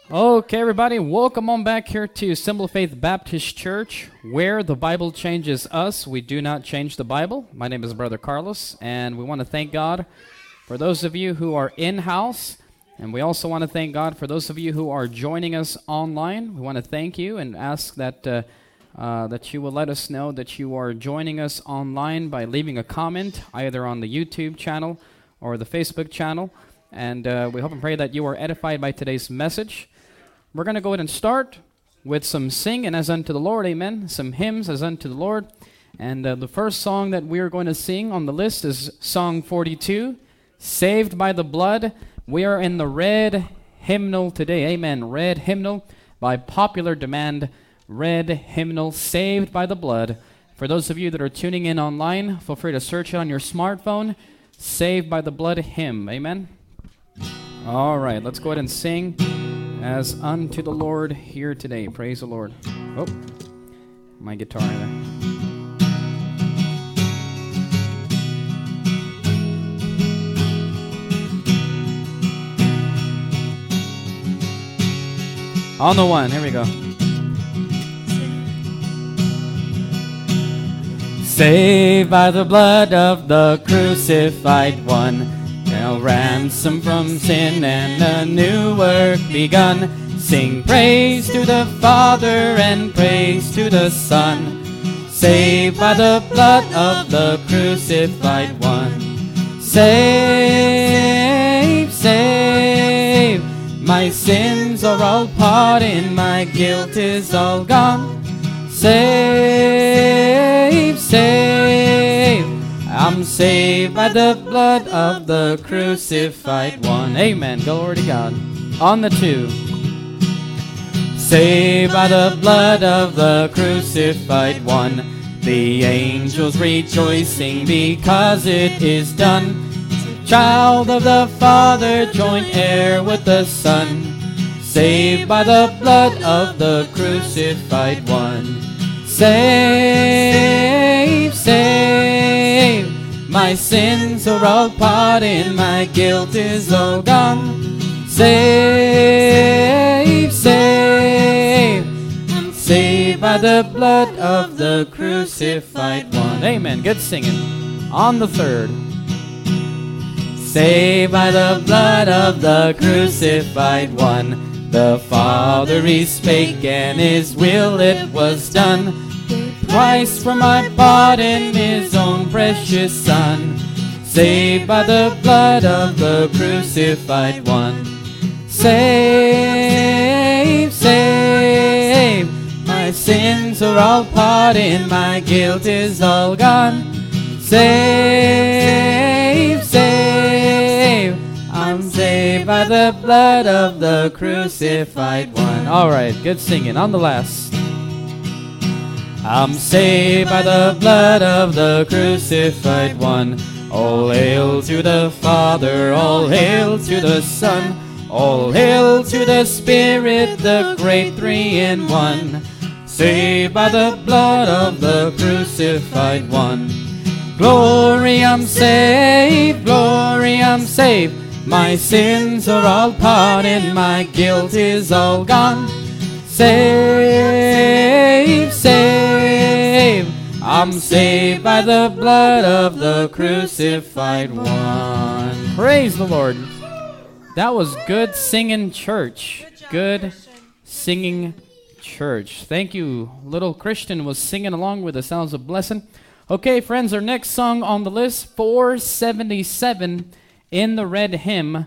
Okay, everybody, welcome on back here to Symbol of Faith Baptist Church, where the Bible changes us. We do not change the Bible. My name is Brother Carlos, and we want to thank God for those of you who are in-house, and we also want to thank God for those of you who are joining us online. We want to thank you and ask that that you will let us know that you are joining us online by leaving a comment, either on the YouTube channel or the Facebook channel, and we hope and pray that you are edified by today's message. We're going to go ahead and start with some singing as unto the Lord, amen, some hymns as unto the Lord. And the first song that we are going to sing on the list is Song 42, Saved by the Blood. We are in the red hymnal today, amen, red hymnal by popular demand, red hymnal, Saved by the Blood. For those of you that are tuning in online, feel free to search it on your smartphone, Saved by the Blood hymn, amen. All right, let's go ahead and sing as unto the Lord here today. Praise the Lord. Oh, my guitar there. On the one, here we go. Saved by the blood of the crucified one, now ransom from sin and a new work begun. Sing praise to the Father and praise to the Son, saved by the blood of the crucified one. Save, save, my sins are all pardoned, my guilt is all gone. Save, save, I'm saved by the blood of the crucified one. Amen. Glory to God. On the two. Saved by the blood of the crucified one. The angels rejoicing because it is done. Child of the Father, joint heir with the Son. Saved by the blood of the crucified one. Save, save, my sins are all pardoned, my guilt is all gone. Save, save, I'm saved by the blood of the crucified one. Amen. Good singing. On the third. Saved by the blood of the crucified one. The Father he spake, and his will it was done. Price for my pardon, his own precious Son. Saved by the blood of the crucified one. Save, save, my sins are all pardoned, my guilt is all gone. Save, save, I'm saved by the blood of the crucified one. All right, good singing. On the last. I'm saved by the blood of the crucified one. All hail to the Father, all hail to the Son, all hail to the Spirit, the great three in one. Saved by the blood of the crucified one. Glory, I'm saved, glory, I'm saved. My sins are all pardoned, my guilt is all gone. Save, save, I'm saved by the blood of the crucified one. Praise the Lord. That was good singing church. Good singing church. Thank you. Little Christian was singing along with us. That was a blessing. Okay, friends, our next song on the list, 477 in the red hymn.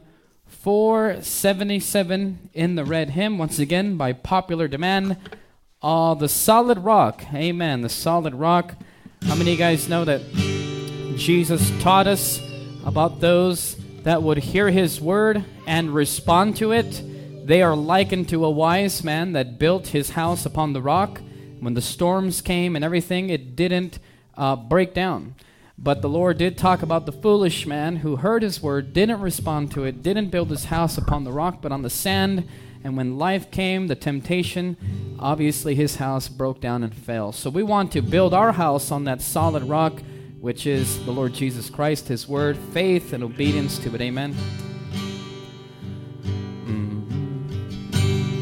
477 in the red hymn, once again by popular demand. The Solid Rock. Amen. The Solid Rock. How many of you guys know that Jesus taught us about those that would hear his word and respond to it? They are likened to a wise man that built his house upon the rock. When the storms came and everything, it didn't break down. But the Lord did talk about the foolish man who heard his word, didn't respond to it, didn't build his house upon the rock, but on the sand. And when life came, the temptation, obviously his house broke down and fell. So we want to build our house on that solid rock, which is the Lord Jesus Christ, his word, faith and obedience to it. Amen.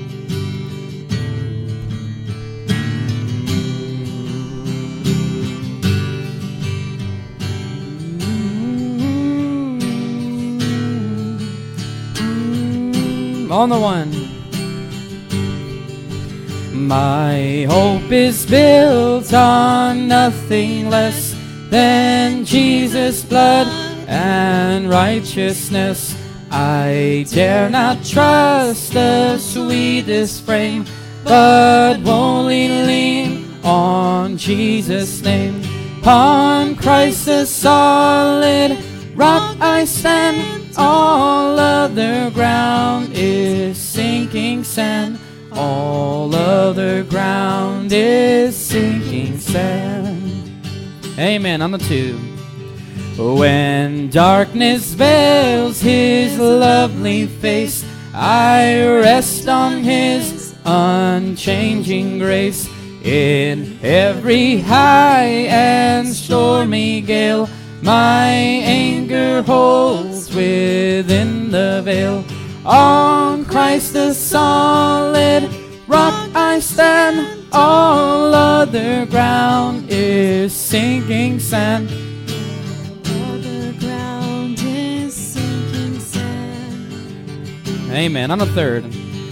On the one. My hope is built on nothing less than Jesus' blood and righteousness. I dare not trust the sweetest frame, but wholly lean on Jesus' name. On Christ the solid rock I stand, all other ground is sinking sand. All other ground is sinking sand. Amen. On the two. When darkness veils His lovely face, I rest on His unchanging grace. In every high and stormy gale, my anchor holds within the veil. On Christ the solid rock I stand, all other ground is sinking sand. Other ground is sinking sand. Amen. On the third.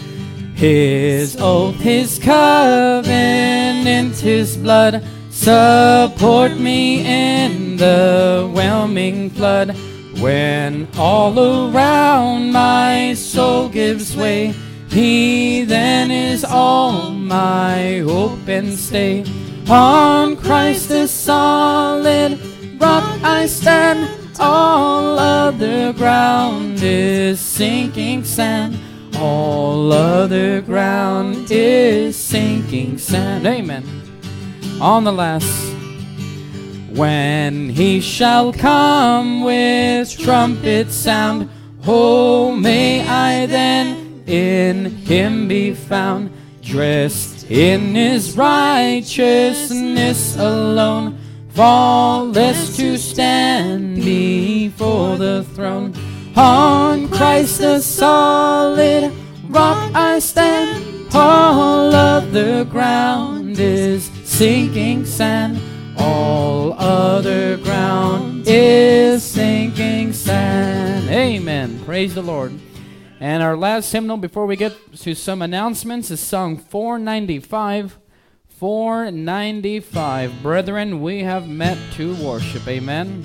His oath, His covenant, His blood support me in the whelming flood. When all around my soul gives way, He then is all my hope and stay. On Christ the solid rock I stand, all other ground is sinking sand. All other ground is sinking sand. Amen. On the last. When He shall come with trumpet sound, oh, may I then in Him be found, dressed in His righteousness alone, faultless to stand before the throne. On Christ the solid rock I stand, all other ground is sinking sand. All other ground is sinking sand. Amen. Praise the Lord. And our last hymnal before we get to some announcements is song 495. 495. Brethren, we have met to worship. Amen.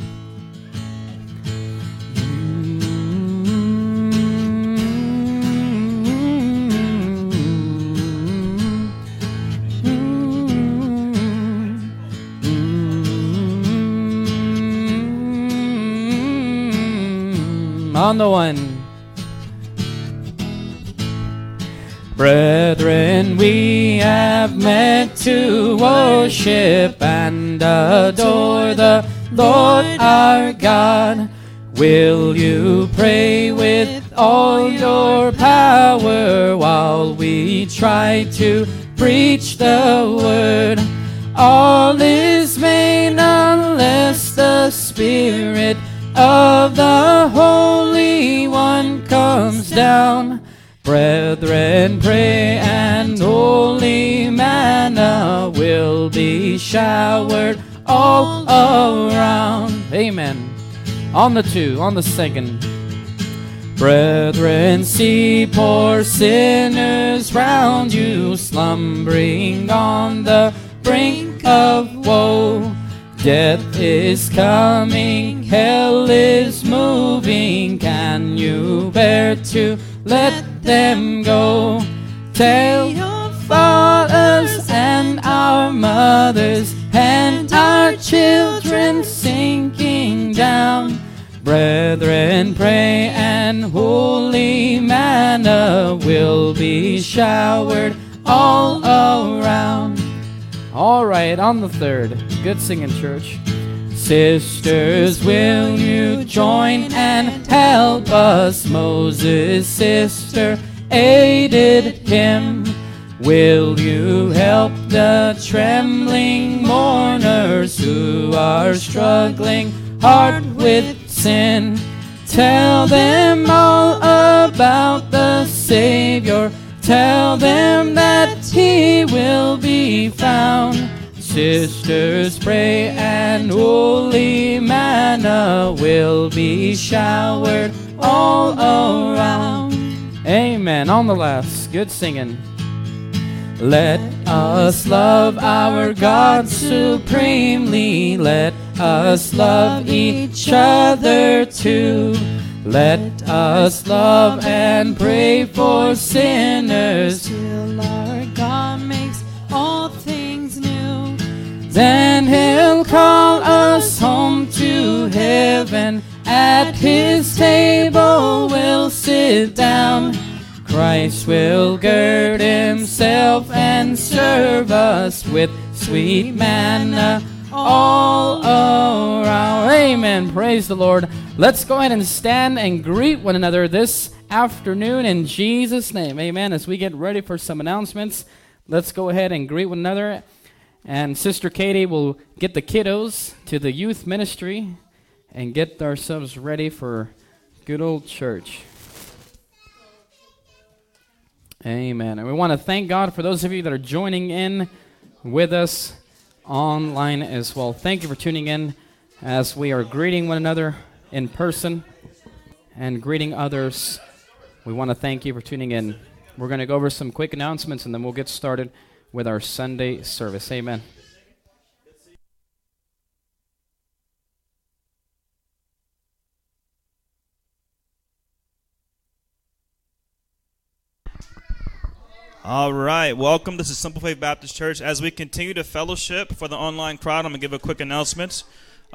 On the one. Brethren, we have met to worship and adore the Lord our God. Will you pray with all your power while we try to preach the word? All is vain unless the Spirit of the Holy One comes down. Brethren, pray and holy manna will be showered all around. Amen. On the two, on the second. Brethren, see poor sinners round you, slumbering on the brink of woe. Death is coming, hell is moving. Can you bear to let them go? Tell your fathers and our mothers and our children sinking down. Brethren, pray and holy manna will be showered all around. All right, on the third. Good singing, church. Sisters, will you join and help us? Moses' sister aided him. Will you help the trembling mourners who are struggling hard with sin? Tell them all about the Savior. Tell them that He will be found. Sisters, pray and holy manna will be showered all around. Amen. On the last. Good singing. Let us love our God supremely. Let us love each other too. Let us love and pray for sinners till our God makes all things new. Then He'll call us home to heaven. At His table we'll sit down. Christ will gird Himself and serve us with sweet manna all around. Amen. Praise the Lord. Let's go ahead and stand and greet one another this afternoon in Jesus' name. Amen. As we get ready for some announcements, let's go ahead and greet one another. And Sister Katie will get the kiddos to the youth ministry and get ourselves ready for good old church. Amen. And we want to thank God for those of you that are joining in with us online as well. Thank you for tuning in as we are greeting one another in person and greeting others. We want to thank you for tuning in. We're going to go over some quick announcements and then we'll get started with our Sunday service. Amen. All right, welcome. This is Simple Faith Baptist Church. As we continue to fellowship for the online crowd, I'm going to give a quick announcement.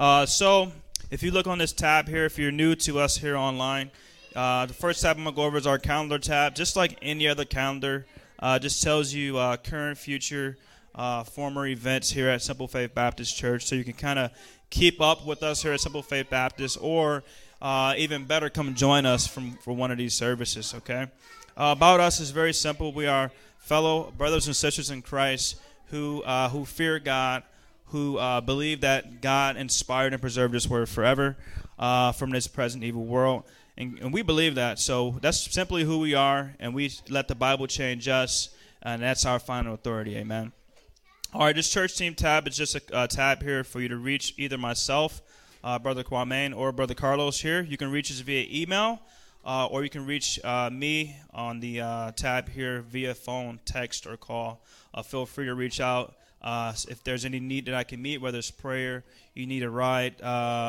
So if you look on this tab here, if you're new to us here online, the first tab I'm going to go over is our calendar tab. Just like any other calendar, just tells you current, future, former events here at Simple Faith Baptist Church. So you can kind of keep up with us here at Simple Faith Baptist, or even better, come join us for one of these services, okay? About us is very simple. We are fellow brothers and sisters in Christ who fear God, who believe that God inspired and preserved His Word forever from this present evil world. And we believe that. So that's simply who we are, and we let the Bible change us, and that's our final authority. Amen. All right, this church team tab is just a tab here for you to reach either myself, Brother Kwame, or Brother Carlos here. You can reach us via email. Or you can reach me on the tab here via phone, text, or call. Feel free to reach out if there's any need that I can meet, whether it's prayer, you need a ride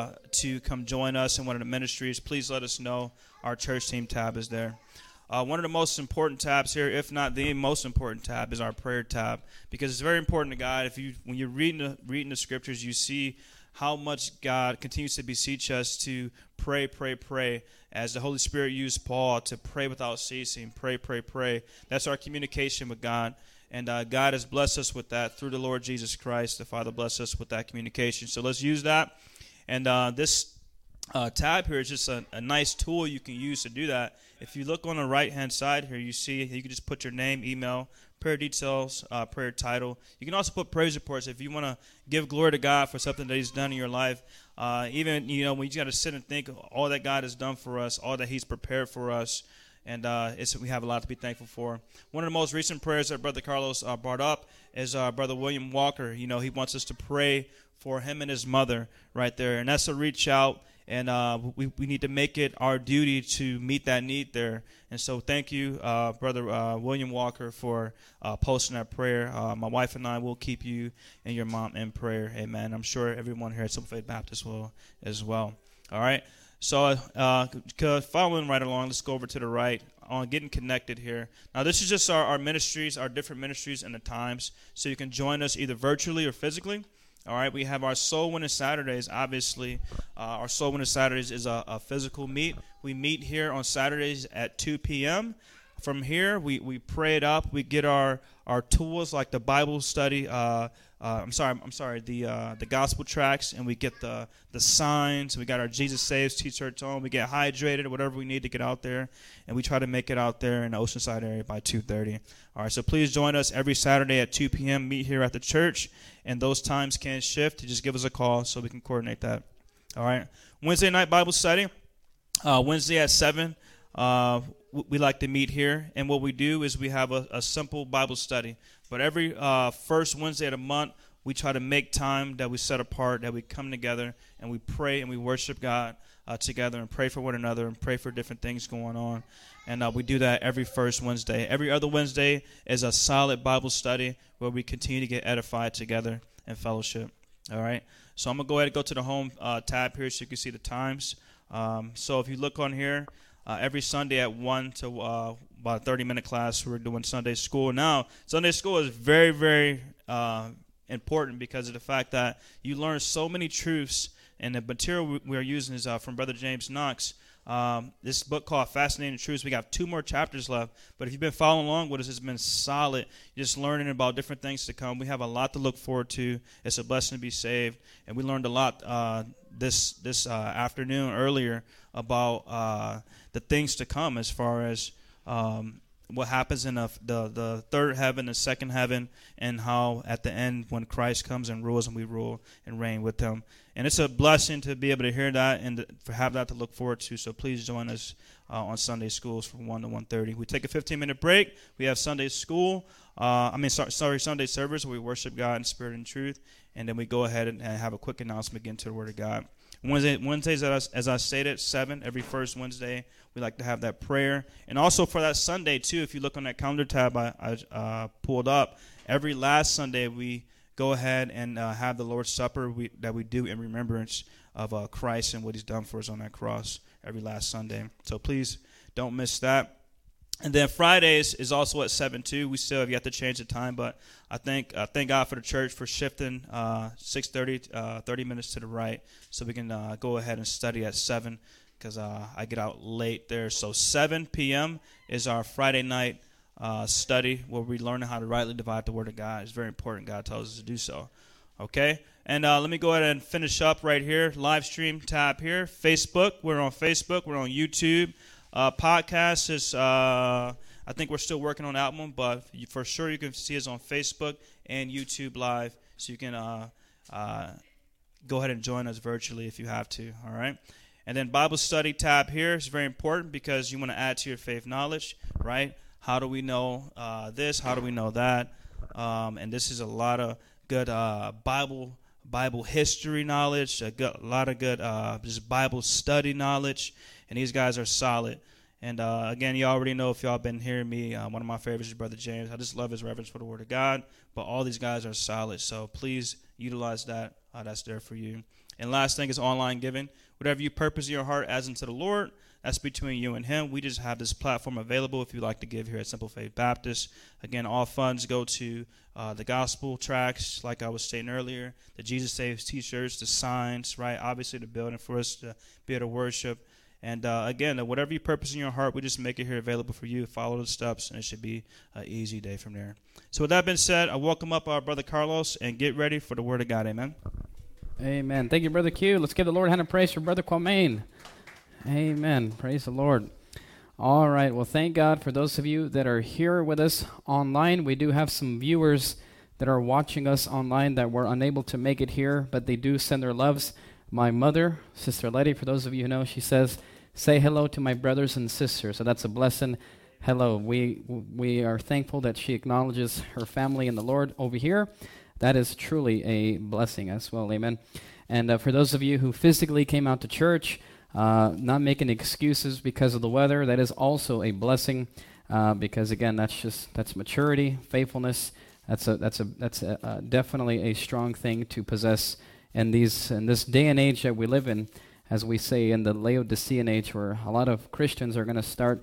to come join us in one of the ministries. Please let us know. Our church team tab is there. One of the most important tabs here, if not the most important tab, is our prayer tab, because it's very important to God. When you're reading the scriptures, you see how much God continues to beseech us to pray, pray, pray, as the Holy Spirit used Paul to pray without ceasing, pray, pray, pray. That's our communication with God, and God has blessed us with that through the Lord Jesus Christ. The Father blessed us with that communication. So let's use that, and this tab here is just a nice tool you can use to do that. If you look on the right-hand side here, you see you can just put your name, email, prayer details, prayer title. You can also put praise reports if you want to give glory to God for something that He's done in your life. Even, when you got to sit and think all that God has done for us, all that He's prepared for us, and we have a lot to be thankful for. One of the most recent prayers that Brother Carlos brought up is Brother William Walker. He wants us to pray for him and his mother right there, and that's a reach out. And we need to make it our duty to meet that need there. And so thank you, Brother William Walker, for posting that prayer. My wife and I will keep you and your mom in prayer. Amen. I'm sure everyone here at Simple Faith Baptist will as well. All right. So following right along, let's go over to the right on getting connected here. Now, this is just our ministries, our different ministries and the times. So you can join us either virtually or physically. All right, we have our Soul Winning Saturdays, obviously. Our Soul Winning Saturdays is a physical meet. We meet here on Saturdays at 2 p.m. From here, we pray it up. We get our tools like the Bible study. The gospel tracts, and we get the signs. We got our Jesus Saves T-shirt tone. We get hydrated, whatever we need to get out there, and we try to make it out there in the Oceanside area by 2:30. All right, so please join us every Saturday at 2 p.m. Meet here at the church, and those times can shift. Just give us a call so we can coordinate that. All right, Wednesday night Bible study. Wednesday at 7. We like to meet here, and what we do is we have a simple Bible study. But every first Wednesday of the month, we try to make time that we set apart, that we come together and we pray and we worship God together and pray for one another and pray for different things going on. And we do that every first Wednesday. Every other Wednesday is a solid Bible study where we continue to get edified together and fellowship. All right. So I'm going to go ahead and go to the home tab here so you can see the times. So if you look on here, every Sunday at 1 to about a 30-minute class, we're doing Sunday school. Now, Sunday school is very, very important because of the fact that you learn so many truths, and the material we're using is from Brother James Knox. This book called Fascinating Truths. We got 2 more chapters left, but if you've been following along with us, it's been solid. You're just learning about different things to come. We have a lot to look forward to. It's a blessing to be saved, and we learned a lot this afternoon earlier about the things to come as far as what happens in the third heaven, the second heaven, and how at the end when Christ comes and rules and we rule and reign with him. And it's a blessing to be able to hear that and to have that to look forward to. So please join us on Sunday schools from 1 to 1:30. We take a 15-minute break. We have Sunday school. Sunday service where we worship God in spirit and truth. And then we go ahead and have a quick announcement, get into the Word of God. Wednesdays, as I stated, 7, every first Wednesday, we like to have that prayer. And also for that Sunday, too, if you look on that calendar tab I pulled up, every last Sunday we go ahead and have the Lord's Supper that we do in remembrance of Christ and what he's done for us on that cross every last Sunday. So please don't miss that. And then Fridays is also at 7 too. We still have yet to change the time, but I thank God for the church for shifting 6:30, 30 minutes to the right, so we can go ahead and study at 7 because I get out late there. So 7 p.m. is our Friday night study where we learn how to rightly divide the Word of God. It's very important. God tells us to do so. Okay? And let me go ahead and finish up right here. Live stream tab here. Facebook. We're on Facebook. We're on YouTube. Podcast is, I think we're still working on that one, but for sure you can see us on Facebook and YouTube Live, so you can go ahead and join us virtually if you have to, all right? And then Bible study tab here is very important because you want to add to your faith knowledge, right? How do we know this? How do we know that? And this is a lot of good Bible history knowledge, a lot of good just Bible study knowledge. And these guys are solid. And again, you already know if y'all been hearing me, one of my favorites is Brother James. I just love his reverence for the Word of God. But all these guys are solid. So please utilize that. That's there for you. And last thing is online giving. Whatever you purpose in your heart as unto the Lord, that's between you and him. We just have this platform available if you'd like to give here at Simple Faith Baptist. Again, all funds go to the gospel tracts, like I was saying earlier, the Jesus Saves t-shirts, the signs, right? Obviously the building for us to be able to worship. And again, whatever you purpose in your heart, we just make it here available for you. Follow the steps, and it should be an easy day from there. So with that being said, I welcome up our Brother Carlos, and get ready for the Word of God. Amen. Amen. Thank you, Brother Q. Let's give the Lord a hand of praise for Brother Kwame. Amen. Praise the Lord. All right. Well, thank God for those of you that are here with us online. We do have some viewers that are watching us online that were unable to make it here, but they do send their loves. My mother, Sister Letty, for those of you who know, she says, say hello to my brothers and sisters. So that's a blessing. Hello. We are thankful that she acknowledges her family in the Lord over here. That is truly a blessing as well. Amen. And for those of you who physically came out to church, not making excuses because of the weather, that is also a blessing because, again, that's maturity, faithfulness. That's definitely a strong thing to possess in this day and age that we live in, as we say in the Laodicean age, where a lot of Christians are going to start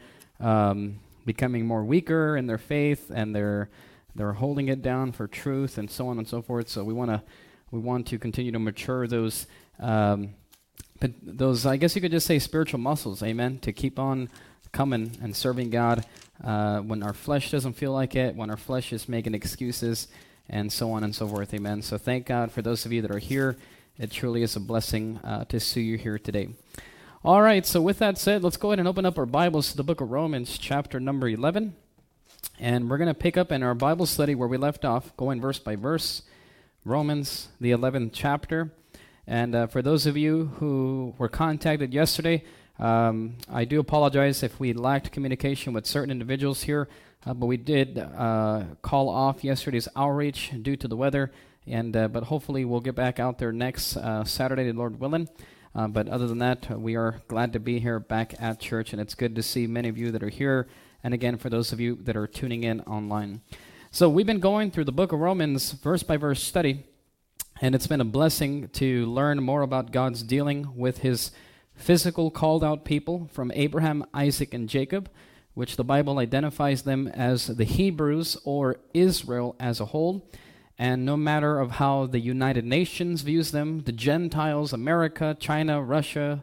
becoming more weaker in their faith, and they're holding it down for truth, and so on and so forth. So we want to continue to mature those I guess you could just say spiritual muscles, amen, to keep on coming and serving God when our flesh doesn't feel like it, when our flesh is making excuses, and so on and so forth, amen. So thank God for those of you that are here. It truly is a blessing to see you here today. All right, so with that said, let's go ahead and open up our Bibles to the book of Romans, chapter number 11. And we're going to pick up in our Bible study where we left off, going verse by verse, Romans, the 11th chapter. And for those of you who were contacted yesterday, I do apologize if we lacked communication with certain individuals here, but we did call off yesterday's outreach due to the weather, and but hopefully we'll get back out there next Saturday, Lord willing. But other than that, we are glad to be here back at church, and it's good to see many of you that are here, and again, for those of you that are tuning in online. So we've been going through the book of Romans, verse-by-verse study, and it's been a blessing to learn more about God's dealing with his physical called-out people from Abraham, Isaac, and Jacob, which the Bible identifies them as the Hebrews or Israel as a whole. And no matter of how the United Nations views them, the Gentiles, America, China, Russia,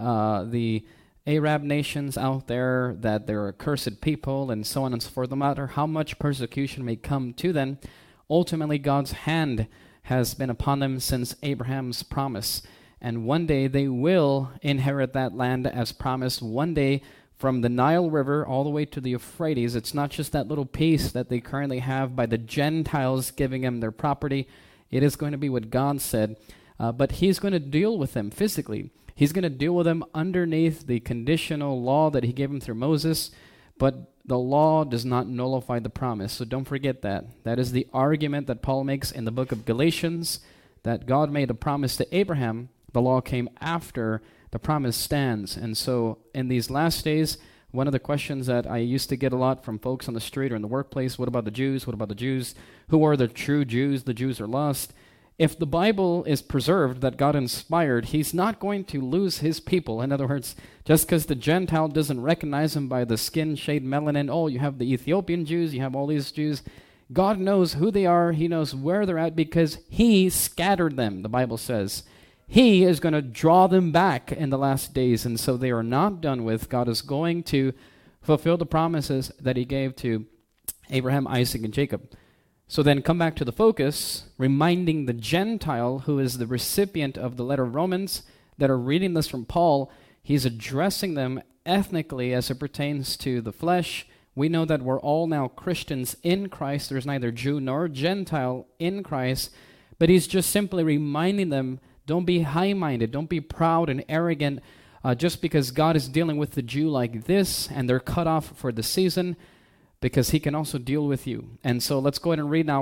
the Arab nations out there, that they're accursed people and so on and so forth, no matter how much persecution may come to them, ultimately God's hand has been upon them since Abraham's promise. And one day they will inherit that land as promised. One day, from the Nile River all the way to the Euphrates, it's not just that little piece that they currently have by the Gentiles giving them their property. It is going to be what God said. But he's going to deal with them physically. He's going to deal with them underneath the conditional law that he gave them through Moses. But the law does not nullify the promise. So don't forget that. That is the argument that Paul makes in the book of Galatians, that God made a promise to Abraham. The law came after the promise stands. And so in these last days, one of the questions that I used to get a lot from folks on the street or in the workplace, what about the Jews? What about the Jews? Who are the true Jews? The Jews are lost. If the Bible is preserved, that God inspired, he's not going to lose his people. In other words, just because the Gentile doesn't recognize him by the skin shade melanin, oh, you have the Ethiopian Jews, you have all these Jews. God knows who they are. He knows where they're at because he scattered them, the Bible says. He is going to draw them back in the last days, and so they are not done with. God is going to fulfill the promises that he gave to Abraham, Isaac, and Jacob. So then come back to the focus, reminding the Gentile who is the recipient of the letter of Romans that are reading this from Paul, he's addressing them ethnically as it pertains to the flesh. We know that we're all now Christians in Christ. There's neither Jew nor Gentile in Christ, but he's just simply reminding them, don't be high-minded. Don't be proud and arrogant just because God is dealing with the Jew like this and they're cut off for the season, because he can also deal with you. And so let's go ahead and read now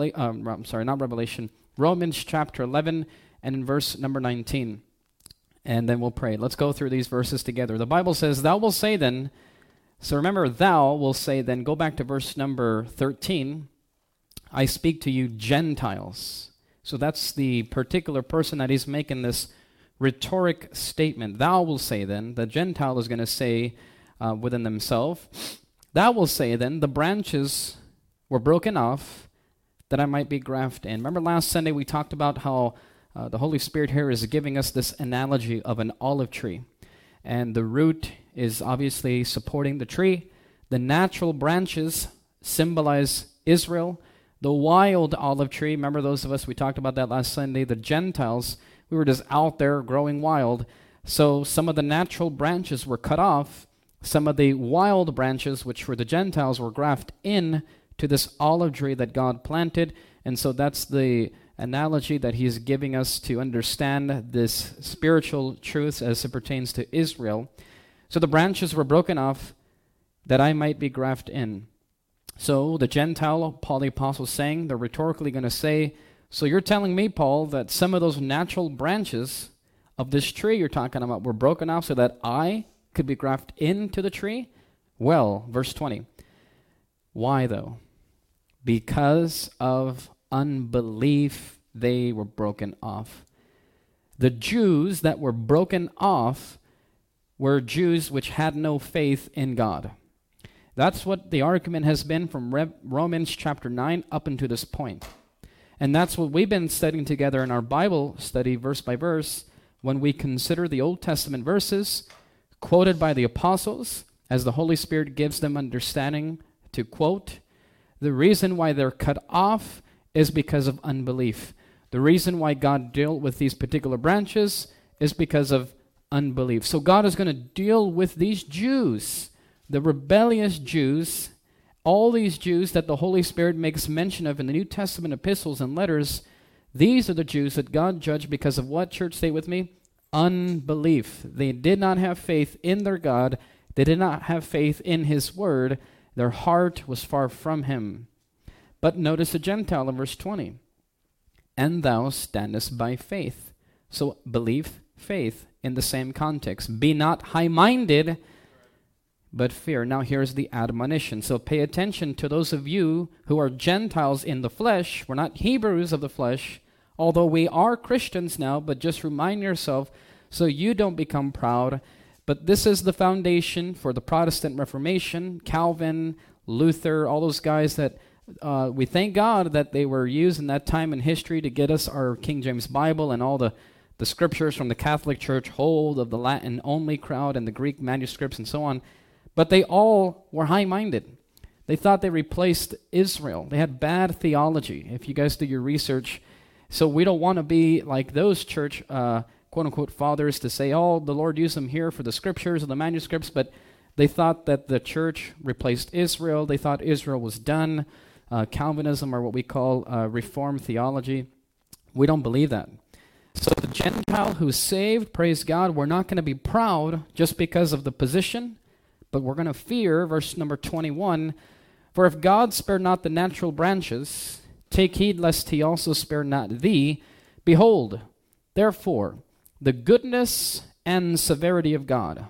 Romans chapter 11 and in verse number 19. And then we'll pray. Let's go through these verses together. The Bible says, thou will say then, so remember, thou will say then, go back to verse number 13, I speak to you Gentiles. So that's the particular person that he's making this rhetoric statement. Thou will say then, the Gentile is going to say within themselves, thou will say then, the branches were broken off that I might be grafted in. Remember last Sunday we talked about how the Holy Spirit here is giving us this analogy of an olive tree. And the root is obviously supporting the tree. The natural branches symbolize Israel. The wild olive tree, remember those of us, we talked about that last Sunday, the Gentiles, we were just out there growing wild. So some of the natural branches were cut off. Some of the wild branches, which were the Gentiles, were grafted in to this olive tree that God planted. And so that's the analogy that he's giving us to understand this spiritual truth as it pertains to Israel. So the branches were broken off that I might be grafted in. So the Gentile, Paul the Apostle is saying, they're rhetorically going to say, so you're telling me, Paul, that some of those natural branches of this tree you're talking about were broken off so that I could be grafted into the tree? Well, verse 20. Why though? Because of unbelief they were broken off. The Jews that were broken off were Jews which had no faith in God. That's what the argument has been from Romans chapter 9 up until this point. And that's what we've been studying together in our Bible study verse by verse when we consider the Old Testament verses quoted by the apostles as the Holy Spirit gives them understanding to quote. The reason why they're cut off is because of unbelief. The reason why God dealt with these particular branches is because of unbelief. So God is going to deal with these Jews, the rebellious Jews, all these Jews that the Holy Spirit makes mention of in the New Testament epistles and letters. These are the Jews that God judged because of what? Church, say with me. Unbelief. They did not have faith in their God. They did not have faith in his word. Their heart was far from him. But notice the Gentile in verse 20. and thou standest by faith. So belief, faith in the same context. Be not high-minded, but fear. Now here's the admonition. So pay attention to those of you who are Gentiles in the flesh. We're not Hebrews of the flesh, although we are Christians now, but just remind yourself so you don't become proud. But this is the foundation for the Protestant Reformation, Calvin, Luther, all those guys that we thank God that they were used in that time in history to get us our King James Bible and all the scriptures from the Catholic Church hold of the Latin-only crowd and the Greek manuscripts and so on. But they all were high-minded. They thought they replaced Israel. They had bad theology, if you guys do your research. So we don't want to be like those church, quote-unquote, fathers to say, oh, the Lord used them here for the scriptures or the manuscripts, but they thought that the church replaced Israel. They thought Israel was done. Calvinism, or what we call Reformed theology. We don't believe that. So the Gentile who's saved, praise God, we're not going to be proud just because of the position, but we're going to fear, verse number 21, for if God spare not the natural branches, take heed lest he also spare not thee. Behold, therefore, the goodness and severity of God.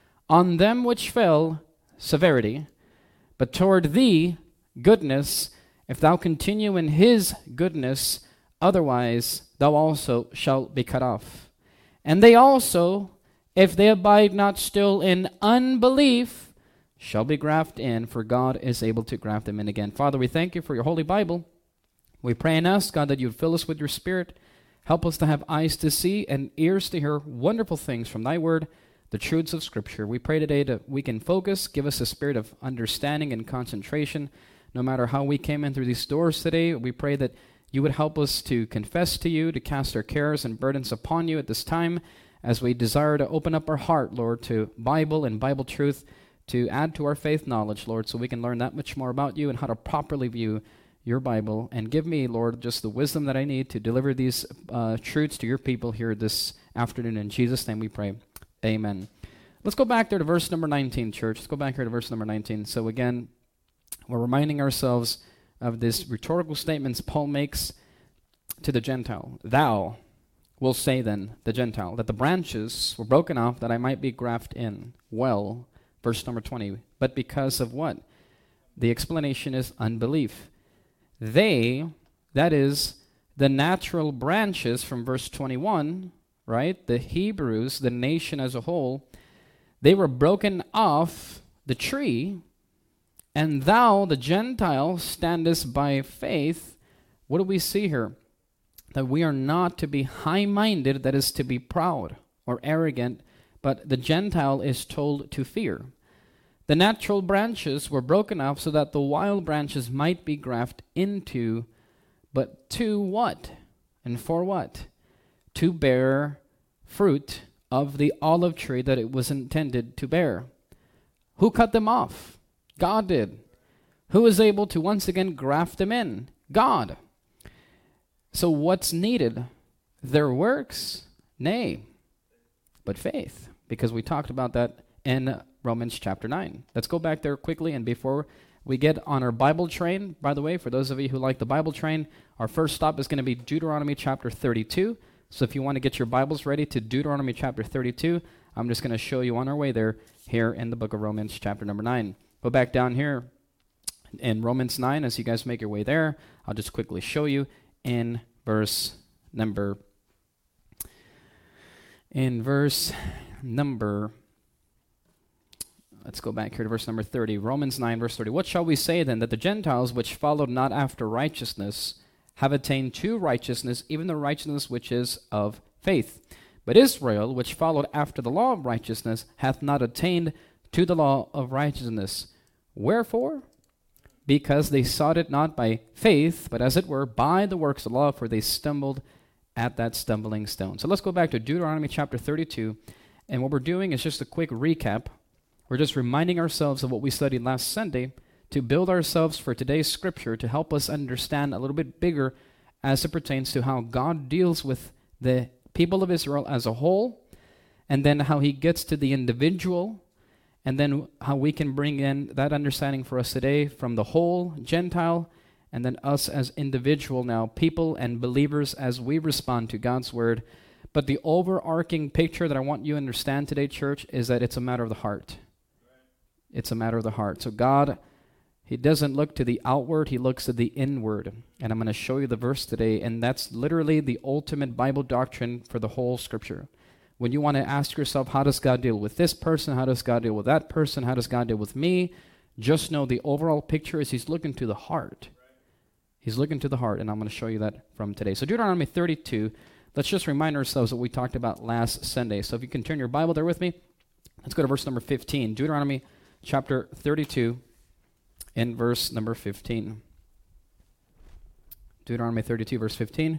On them which fell, severity, but toward thee, goodness, if thou continue in his goodness, otherwise thou also shalt be cut off. And they also, if they abide not still in unbelief, shall be grafted in, for God is able to graft them in again. Father, we thank you for your holy Bible. We pray and ask, God, that you'd fill us with your Spirit. Help us to have eyes to see and ears to hear wonderful things from thy word, the truths of Scripture. We pray today that we can focus, give us a spirit of understanding and concentration. No matter how we came in through these doors today, we pray that you would help us to confess to you, to cast our cares and burdens upon you at this time, as we desire to open up our heart, Lord, to Bible and Bible truth, to add to our faith knowledge, Lord, so we can learn that much more about you and how to properly view your Bible. And give me, Lord, just the wisdom that I need to deliver these truths to your people here this afternoon. In Jesus' name we pray. Amen. Let's go back there to verse number 19, church. Let's go back here to verse number 19. So again, we're reminding ourselves of this rhetorical statements Paul makes to the Gentile. Thou will say then, the Gentile, that the branches were broken off that I might be grafted in. Well, verse number 20. But because of what? The explanation is unbelief. They, that is, the natural branches from verse 21, right? The Hebrews, the nation as a whole, they were broken off the tree, and thou, the Gentile, standest by faith. What do we see here? That we are not to be high-minded, that is to be proud or arrogant, but the Gentile is told to fear. The natural branches were broken off so that the wild branches might be grafted into, but to what? And for what? To bear fruit of the olive tree that it was intended to bear. Who cut them off? God did. Who was able to once again graft them in? God. So what's needed? Their works? Nay, but faith. Because we talked about that in Romans chapter 9. Let's go back there quickly, and before we get on our Bible train, by the way, for those of you who like the Bible train, our first stop is going to be Deuteronomy chapter 32. So if you want to get your Bibles ready to Deuteronomy chapter 32, I'm just going to show you on our way there here in the book of Romans chapter number 9. Go back down here in Romans 9 as you guys make your way there. I'll just quickly show you in verse number, let's go back here to verse number 30. Romans 9, verse 30. What shall we say then? That the Gentiles which followed not after righteousness have attained to righteousness, even the righteousness which is of faith. But Israel, which followed after the law of righteousness, hath not attained to the law of righteousness. Wherefore? Because they sought it not by faith, but as it were by the works of the law, for they stumbled at that stumbling stone. So let's go back to Deuteronomy chapter 32. And what we're doing is just a quick recap. We're just reminding ourselves of what we studied last Sunday to build ourselves for today's scripture to help us understand a little bit bigger as it pertains to how God deals with the people of Israel as a whole, and then how he gets to the individual, and then how we can bring in that understanding for us today from the whole Gentile, and then us as individual now, people and believers as we respond to God's word. But the overarching picture that I want you to understand today, church, is that it's a matter of the heart. It's a matter of the heart. So God, He doesn't look to the outward, He looks to the inward. And I'm going to show you the verse today, and that's literally the ultimate Bible doctrine for the whole Scripture. When you want to ask yourself, how does God deal with this person? How does God deal with that person? How does God deal with me? Just know the overall picture is He's looking to the heart. He's looking to the heart, and I'm going to show you that from today. So Deuteronomy 32, let's just remind ourselves what we talked about last Sunday. So if you can turn your Bible there with me, let's go to verse number 15. Deuteronomy chapter 32 and verse number 15. Deuteronomy 32, verse 15.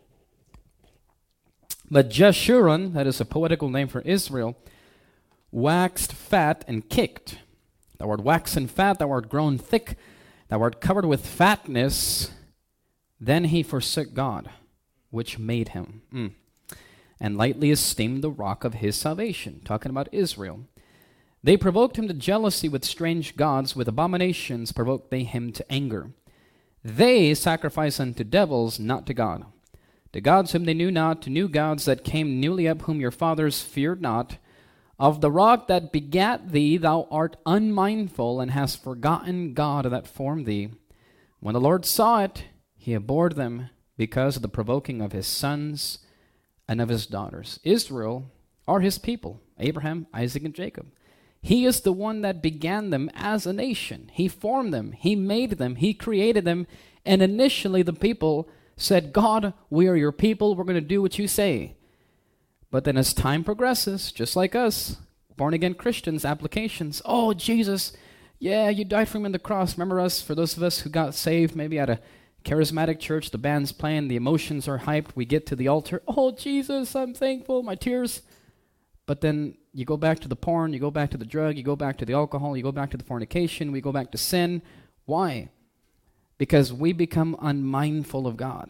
But Jeshurun, that is a poetical name for Israel, waxed fat and kicked. Thou art waxed and fat, thou art grown thick, thou art covered with fatness. Then he forsook God, which made him, and lightly esteemed the rock of his salvation. Talking about Israel. They provoked him to jealousy with strange gods, with abominations provoked they him to anger. They sacrifice unto devils, not to God. To gods whom they knew not, to new gods that came newly up, whom your fathers feared not. Of the rock that begat thee, thou art unmindful, and hast forgotten God that formed thee. When the Lord saw it, he abhorred them, because of the provoking of his sons and of his daughters. Israel are his people, Abraham, Isaac, and Jacob. He is the one that began them as a nation. He formed them. He made them. He created them. And initially the people said, God, we are your people. We're going to do what you say. But then as time progresses, just like us, born-again Christians, applications, oh, Jesus, yeah, you died for me on the cross. Remember us, for those of us who got saved, maybe at a charismatic church, the band's playing, the emotions are hyped, we get to the altar, oh, Jesus, I'm thankful, my tears. But then you go back to the porn, you go back to the drug, you go back to the alcohol, you go back to the fornication, we go back to sin. Why? Because we become unmindful of God.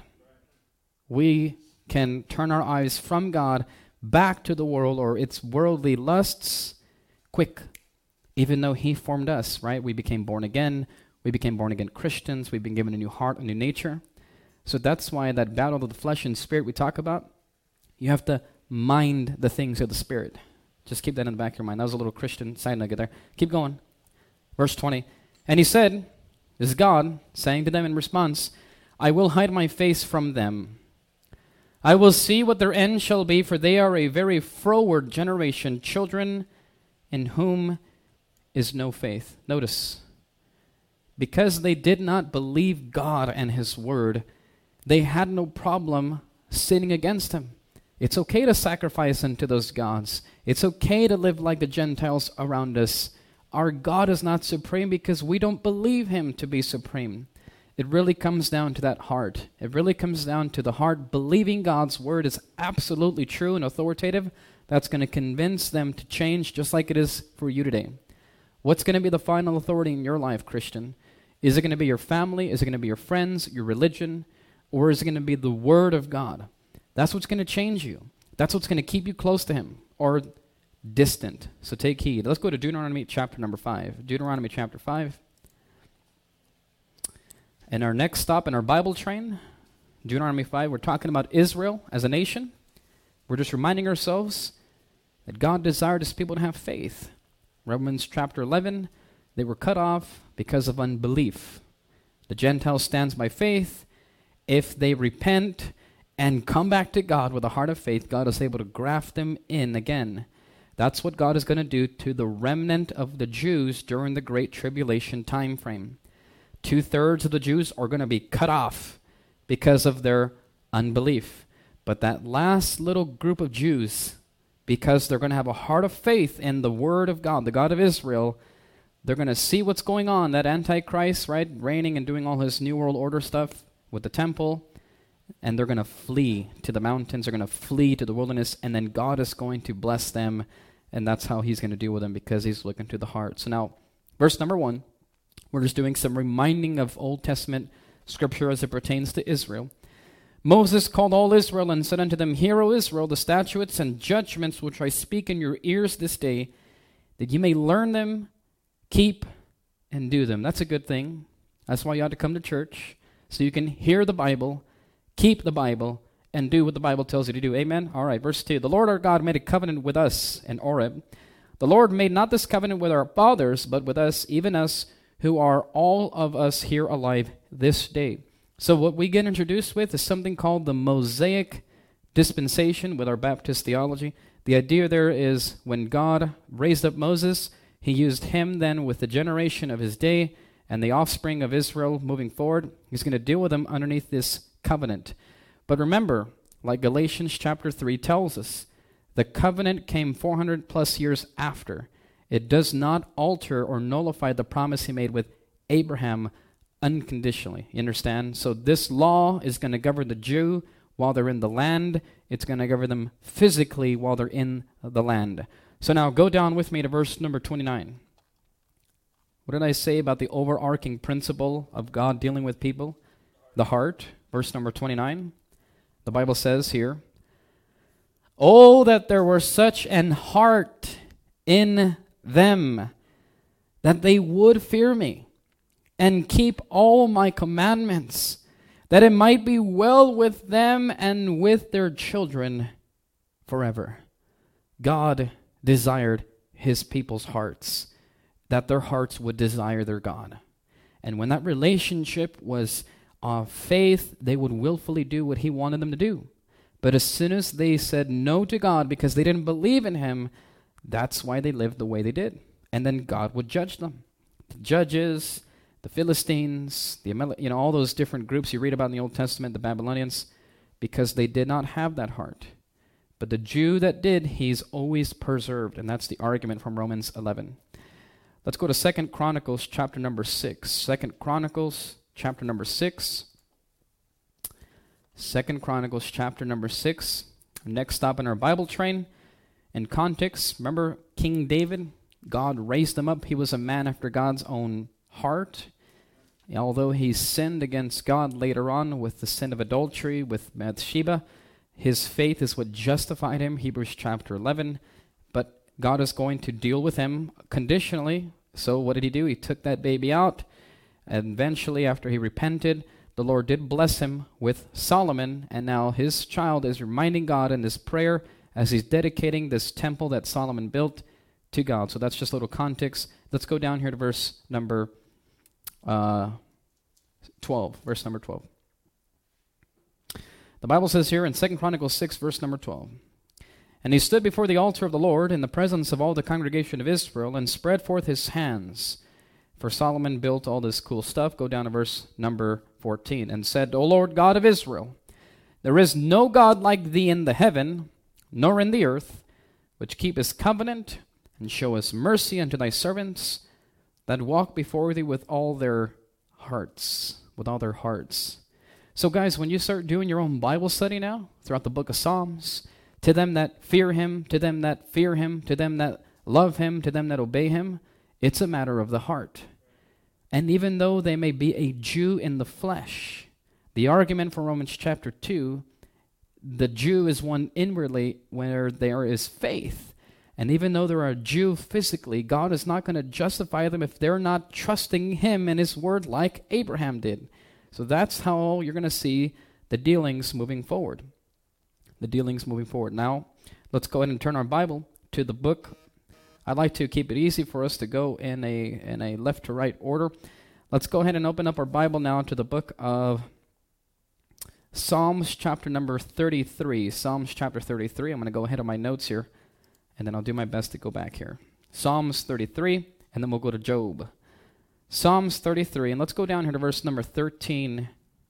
We can turn our eyes from God back to the world or its worldly lusts quick, even though he formed us, right? We became born again. We became born again Christians. We've been given a new heart, a new nature. So that's why that battle of the flesh and spirit we talk about, you have to mind the things of the Spirit. Just keep that in the back of your mind. That was a little Christian side nugget there. Keep going. Verse 20. And he said, this is God saying to them in response, I will hide my face from them. I will see what their end shall be, for they are a very froward generation, children in whom is no faith. Notice, because they did not believe God and his word, they had no problem sinning against him. It's okay to sacrifice unto those gods. It's okay to live like the Gentiles around us. Our God is not supreme because we don't believe him to be supreme. It really comes down to that heart. It really comes down to the heart believing God's word is absolutely true and authoritative. That's going to convince them to change just like it is for you today. What's going to be the final authority in your life, Christian? Is it going to be your family? Is it going to be your friends, your religion? Or is it going to be the word of God? That's what's going to change you. That's what's going to keep you close to him or distant. So take heed. Let's go to Deuteronomy chapter number 5. Deuteronomy chapter 5. And our next stop in our Bible train, Deuteronomy 5, we're talking about Israel as a nation. We're just reminding ourselves that God desired his people to have faith. Romans chapter 11, they were cut off because of unbelief. The Gentile stands by faith. If they repent and come back to God with a heart of faith, God is able to graft them in again. That's what God is going to do to the remnant of the Jews during the Great Tribulation time frame. 2/3 of the Jews are going to be cut off because of their unbelief. But that last little group of Jews, because they're going to have a heart of faith in the word of God, the God of Israel, they're going to see what's going on, that Antichrist, right, reigning and doing all his New World Order stuff with the temple, and they're going to flee to the mountains, they're going to flee to the wilderness, and then God is going to bless them, and that's how he's going to deal with them because he's looking to the heart. So now, verse number 1, we're just doing some reminding of Old Testament scripture as it pertains to Israel. Moses called all Israel and said unto them, Hear, O Israel, the statutes and judgments which I speak in your ears this day, that ye may learn them, keep, and do them. That's a good thing. That's why you ought to come to church. so you can hear the Bible, keep the Bible, and do what the Bible tells you to do. Amen? All right, verse 2. The Lord our God made a covenant with us in Oreb. The Lord made not this covenant with our fathers, but with us, even us, who are all of us here alive this day. So what we get introduced with is something called the Mosaic dispensation with our Baptist theology. The idea there is when God raised up Moses, he used him then with the generation of his day and the offspring of Israel moving forward. He's going to deal with them underneath this covenant. But remember, like Galatians chapter 3 tells us, the covenant came 400 plus years after. It does not alter or nullify the promise he made with Abraham unconditionally. You understand? So this law is going to govern the Jew while they're in the land. It's going to govern them physically while they're in the land. So now go down with me to verse number 29. What did I say about the overarching principle of God dealing with people? The heart. Verse number 29. The Bible says here, "Oh, that there were such an heart in them, that they would fear me, and keep all my commandments, that it might be well with them and with their children forever." God desired his people's hearts, that their hearts would desire their God. And when that relationship was of faith, they would willfully do what he wanted them to do. But as soon as they said no to God because they didn't believe in him, that's why they lived the way they did. And then God would judge them. The judges, the Philistines, all those different groups you read about in the Old Testament, the Babylonians, because they did not have that heart. But the Jew that did, he's always preserved. And that's the argument from Romans 11. Let's go to 2 Chronicles chapter number 6. 2 Chronicles chapter number 6. 2 Chronicles chapter number 6. Next stop in our Bible train. In context, remember King David? God raised him up. He was a man after God's own heart. Although he sinned against God later on with the sin of adultery with Bathsheba, his faith is what justified him, Hebrews chapter 11. But God is going to deal with him conditionally. So what did he do? He took that baby out. And eventually, after he repented, the Lord did bless him with Solomon. And now his child is reminding God in this prayer as he's dedicating this temple that Solomon built to God. So that's just a little context. Let's go down here to verse number 12. Verse number 12. The Bible says here in 2 Chronicles 6, verse number 12. "And he stood before the altar of the Lord in the presence of all the congregation of Israel and spread forth his hands." For Solomon built all this cool stuff. Go down to verse number 14. "And said, O Lord God of Israel, there is no God like thee in the heaven, nor in the earth, which keepeth covenant and showeth mercy unto thy servants that walk before thee with all their hearts." With all their hearts. So guys, when you start doing your own Bible study now, throughout the book of Psalms, to them that fear him, to them that fear him, to them that love him, to them that obey him, it's a matter of the heart. And even though they may be a Jew in the flesh, the argument for Romans chapter 2, the Jew is one inwardly where there is faith. And even though they're a Jew physically, God is not going to justify them if they're not trusting him and his word like Abraham did. So that's how you're going to see the dealings moving forward. The dealings moving forward. Now, let's go ahead and turn our Bible to the book. I'd like to keep it easy for us to go in a left to right order. Let's go ahead and open up our Bible now to the book of Psalms chapter number 33. Psalms chapter 33. I'm going to go ahead on my notes here, and then I'll do my best to go back here. Psalms 33, and then we'll go to Job. Psalms 33, and let's go down here to verse number 13.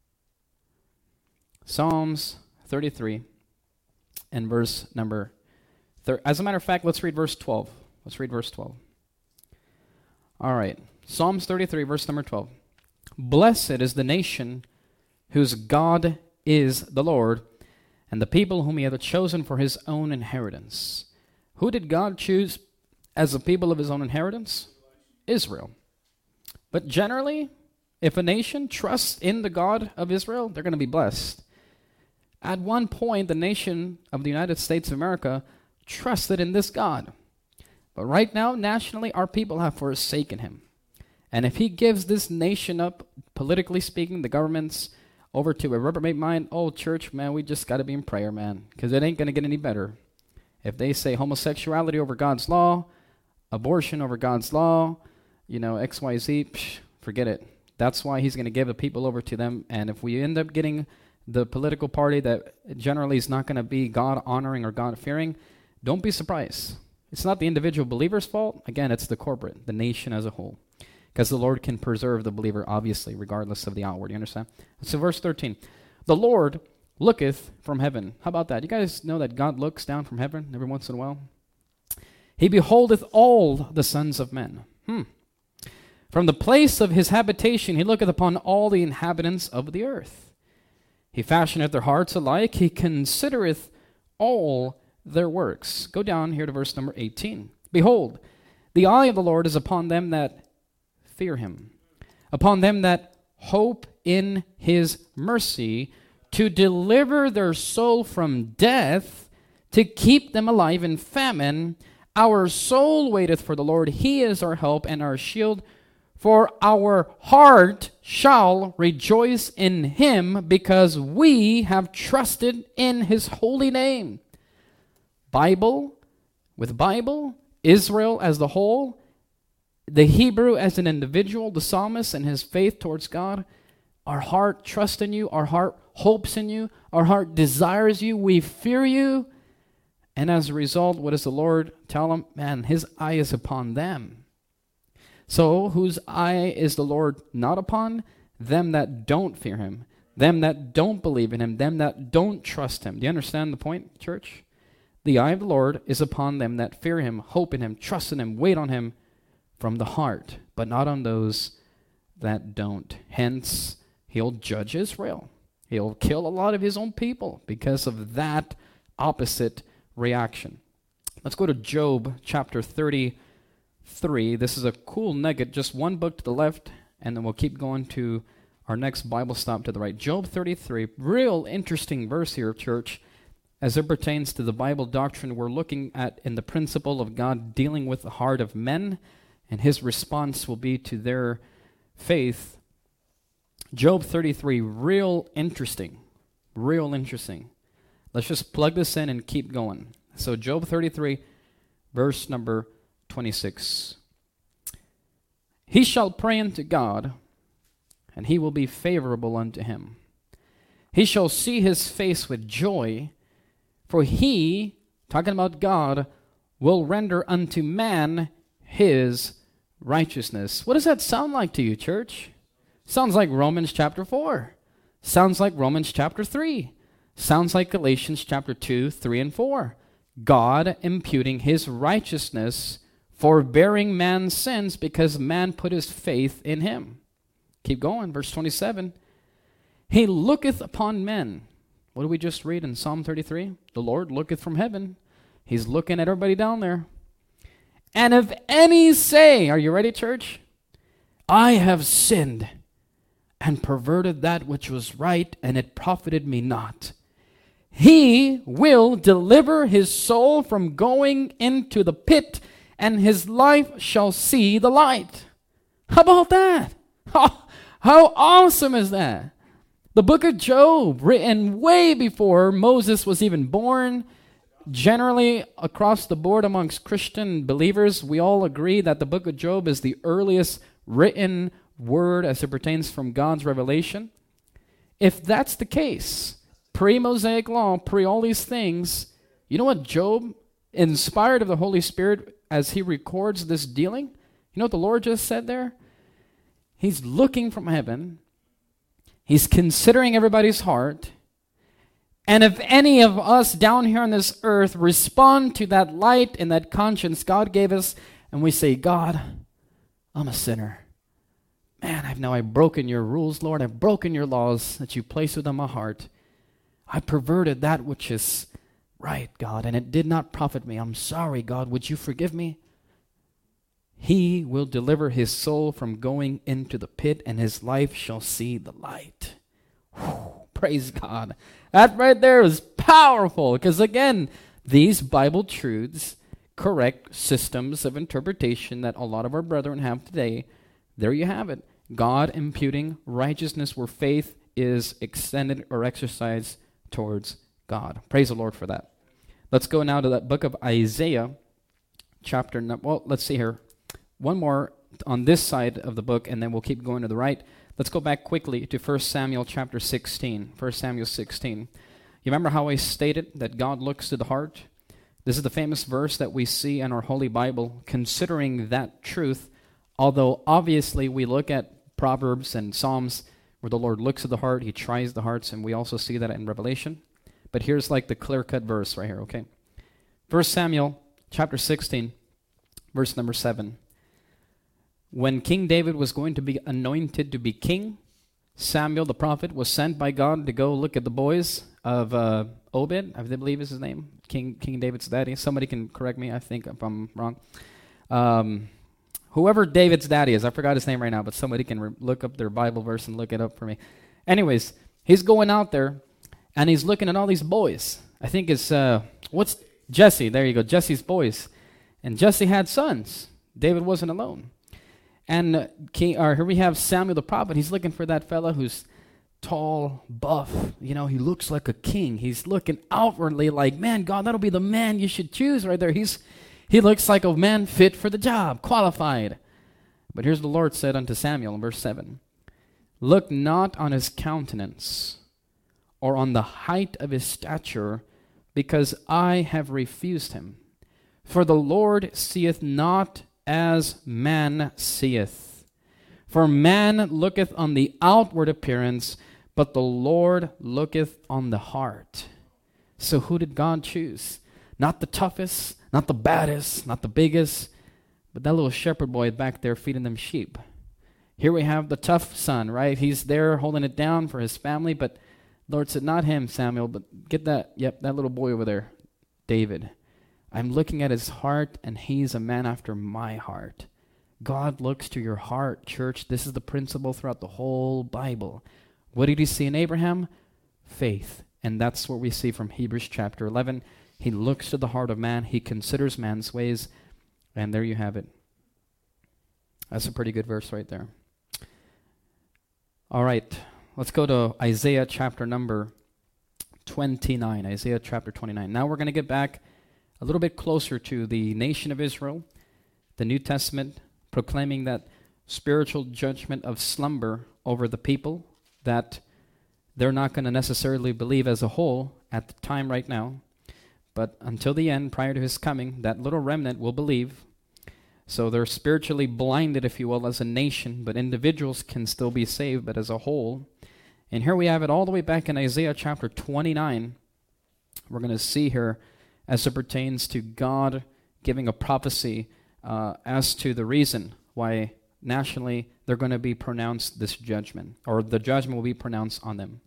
Psalms 33, and verse number as a matter of fact, let's read verse 12. Let's read verse 12. All right. Psalms 33, verse number 12. "Blessed is the nation whose God is the Lord, and the people whom he hath chosen for his own inheritance." Who did God choose as a people of his own inheritance? Israel. But generally, if a nation trusts in the God of Israel, they're going to be blessed. At one point, the nation of the United States of America trusted in this God. But right now, nationally, our people have forsaken him. And if he gives this nation up, politically speaking, the government's over to a reprobate mind, oh, church, man, we just got to be in prayer, man, because it ain't going to get any better. If they say homosexuality over God's law, abortion over God's law, XYZ, forget it. That's why he's going to give the people over to them. And if we end up getting the political party that generally is not going to be God-honoring or God-fearing, don't be surprised. It's not the individual believer's fault. Again, it's the corporate, the nation as a whole. Because the Lord can preserve the believer, obviously, regardless of the outward. You understand? So verse 13. The Lord looketh from heaven. How about that? You guys know that God looks down from heaven every once in a while? He beholdeth all the sons of men. From the place of his habitation he looketh upon all the inhabitants of the earth. He fashioneth their hearts alike. He considereth all their works. Go down here to verse number 18. Behold, the eye of the Lord is upon them that fear him, upon them that hope in his mercy, to deliver their soul from death, to keep them alive in famine. Our soul waiteth for the Lord. He is our help and our shield. For our heart shall rejoice in him, because we have trusted in his holy name. Bible, Israel as the whole, the Hebrew as an individual, the psalmist and his faith towards God. Our heart trusts in you. Our heart hopes in you. Our heart desires you. We fear you. And as a result, what does the Lord tell them? Man, his eye is upon them. So whose eye is the Lord not upon? Them that don't fear him. Them that don't believe in him. Them that don't trust him. Do you understand the point, church? The eye of the Lord is upon them that fear him, hope in him, trust in him, wait on him, from the heart, but not on those that don't. Hence, he'll judge Israel. He'll kill a lot of his own people because of that opposite reaction. Let's go to Job chapter 33. This is a cool nugget, just one book to the left, and then we'll keep going to our next Bible stop to the right. Job 33, real interesting verse here, church, as it pertains to the Bible doctrine we're looking at in the principle of God dealing with the heart of men, and his response will be to their faith. Job 33, real interesting. Let's just plug this in and keep going. So Job 33, verse number 26. He shall pray unto God, and he will be favorable unto him. He shall see his face with joy, for he, talking about God, will render unto man his righteousness. What does that sound like to you, church? Sounds like Romans chapter 4. Sounds like Romans chapter 3. Sounds like Galatians chapter 2, 3, and 4. God imputing his righteousness, forbearing man's sins because man put his faith in him. Keep going, verse 27. He looketh upon men. What did we just read in Psalm 33? The Lord looketh from heaven. He's looking at everybody down there. And if any say, are you ready, church? I have sinned and perverted that which was right, and it profited me not. He will deliver his soul from going into the pit, and his life shall see the light. How about that? How awesome is that? The book of Job, written way before Moses was even born. Generally, across the board amongst Christian believers, we all agree that the book of Job is the earliest written word as it pertains from God's revelation. If that's the case, pre-Mosaic law, pre all these things, you know what Job, inspired of the Holy Spirit, as he records this dealing, you know what the Lord just said there? He's looking from heaven. He's considering everybody's heart. And if any of us down here on this earth respond to that light and that conscience God gave us, and we say, God, I'm a sinner. Man, I've broken your rules, Lord. I've broken your laws that you placed within my heart. I perverted that which is right, God, and it did not profit me. I'm sorry, God. Would you forgive me? He will deliver his soul from going into the pit, and his life shall see the light. Whew, praise God. That right there is powerful, because again, these Bible truths correct systems of interpretation that a lot of our brethren have today There you have it. God imputing righteousness where faith is extended or exercised towards God. Praise the Lord for that. Let's go now to that book of Isaiah, let's see here. One more on this side of the book, and then we'll keep going to the right. Let's go back quickly to 1 Samuel chapter 16. 1 Samuel 16. You remember how I stated that God looks to the heart? This is the famous verse that we see in our Holy Bible, considering that truth, although obviously we look at Proverbs and Psalms where the Lord looks at the heart, he tries the hearts, and we also see that in Revelation. But here's like the clear-cut verse right here, okay? 1 Samuel chapter 16, verse number 7. When King David was going to be anointed to be king, Samuel the prophet was sent by God to go look at the boys of Obed, I believe is his name, King David's daddy. Somebody can correct me, I think, if I'm wrong. Whoever David's daddy is, I forgot his name right now, but somebody can look up their Bible verse and look it up for me. Anyways, he's going out there, and he's looking at all these boys. I think it's, what's Jesse? There you go, Jesse's boys. And Jesse had sons. David wasn't alone. And here we have Samuel the prophet. He's looking for that fella who's tall, buff. You know, he looks like a king. He's looking outwardly like, man, God, that'll be the man you should choose right there. He looks like a man fit for the job, qualified. But here's the Lord said unto Samuel in verse 7, look not on his countenance or on the height of his stature, because I have refused him. For the Lord seeth not as man seeth. For man looketh on the outward appearance, but the Lord looketh on the heart. So who did God choose? Not the toughest, not the baddest, not the biggest, but that little shepherd boy back there feeding them sheep. Here we have the tough son, right? He's there holding it down for his family, but Lord said, not him, Samuel, but get that little boy over there, David. I'm looking at his heart, and he's a man after my heart. God looks to your heart, church. This is the principle throughout the whole Bible. What did he see in Abraham? Faith. And that's what we see from Hebrews chapter 11. He looks to the heart of man. He considers man's ways. And there you have it. That's a pretty good verse right there. All right. Let's go to Isaiah chapter number 29. Isaiah chapter 29. Now we're going to get back a little bit closer to the nation of Israel, the New Testament, proclaiming that spiritual judgment of slumber over the people that they're not going to necessarily believe as a whole at the time right now. But until the end, prior to his coming, that little remnant will believe. So they're spiritually blinded, if you will, as a nation, but individuals can still be saved, but as a whole. And here we have it all the way back in Isaiah chapter 29. We're going to see here as it pertains to God giving a prophecy as to the reason why nationally they're going to be pronounced this judgment, or the judgment will be pronounced on them.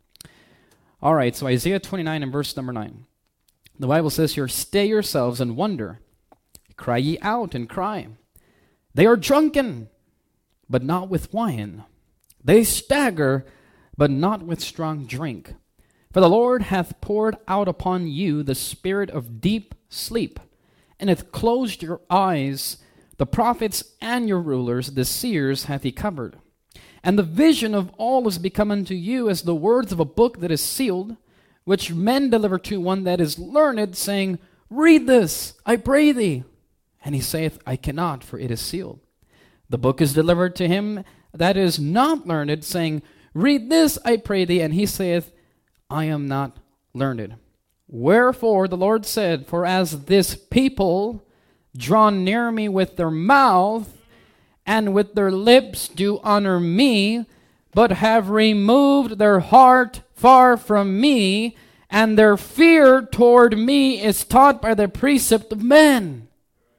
All right, so Isaiah 29 and verse number 9. The Bible says here, stay yourselves and wonder. Cry ye out and cry. They are drunken, but not with wine. They stagger, but not with strong drink. For the Lord hath poured out upon you the spirit of deep sleep, and hath closed your eyes. The prophets and your rulers, the seers, hath he covered. And the vision of all is become unto you as the words of a book that is sealed, which men deliver to one that is learned, saying, read this, I pray thee. And he saith, I cannot, for it is sealed. The book is delivered to him that is not learned, saying, read this, I pray thee. And he saith, I am not learned. Wherefore the Lord said, for as this people draw near me with their mouth, and with their lips do honor me, but have removed their heart far from me, and their fear toward me is taught by the precept of men.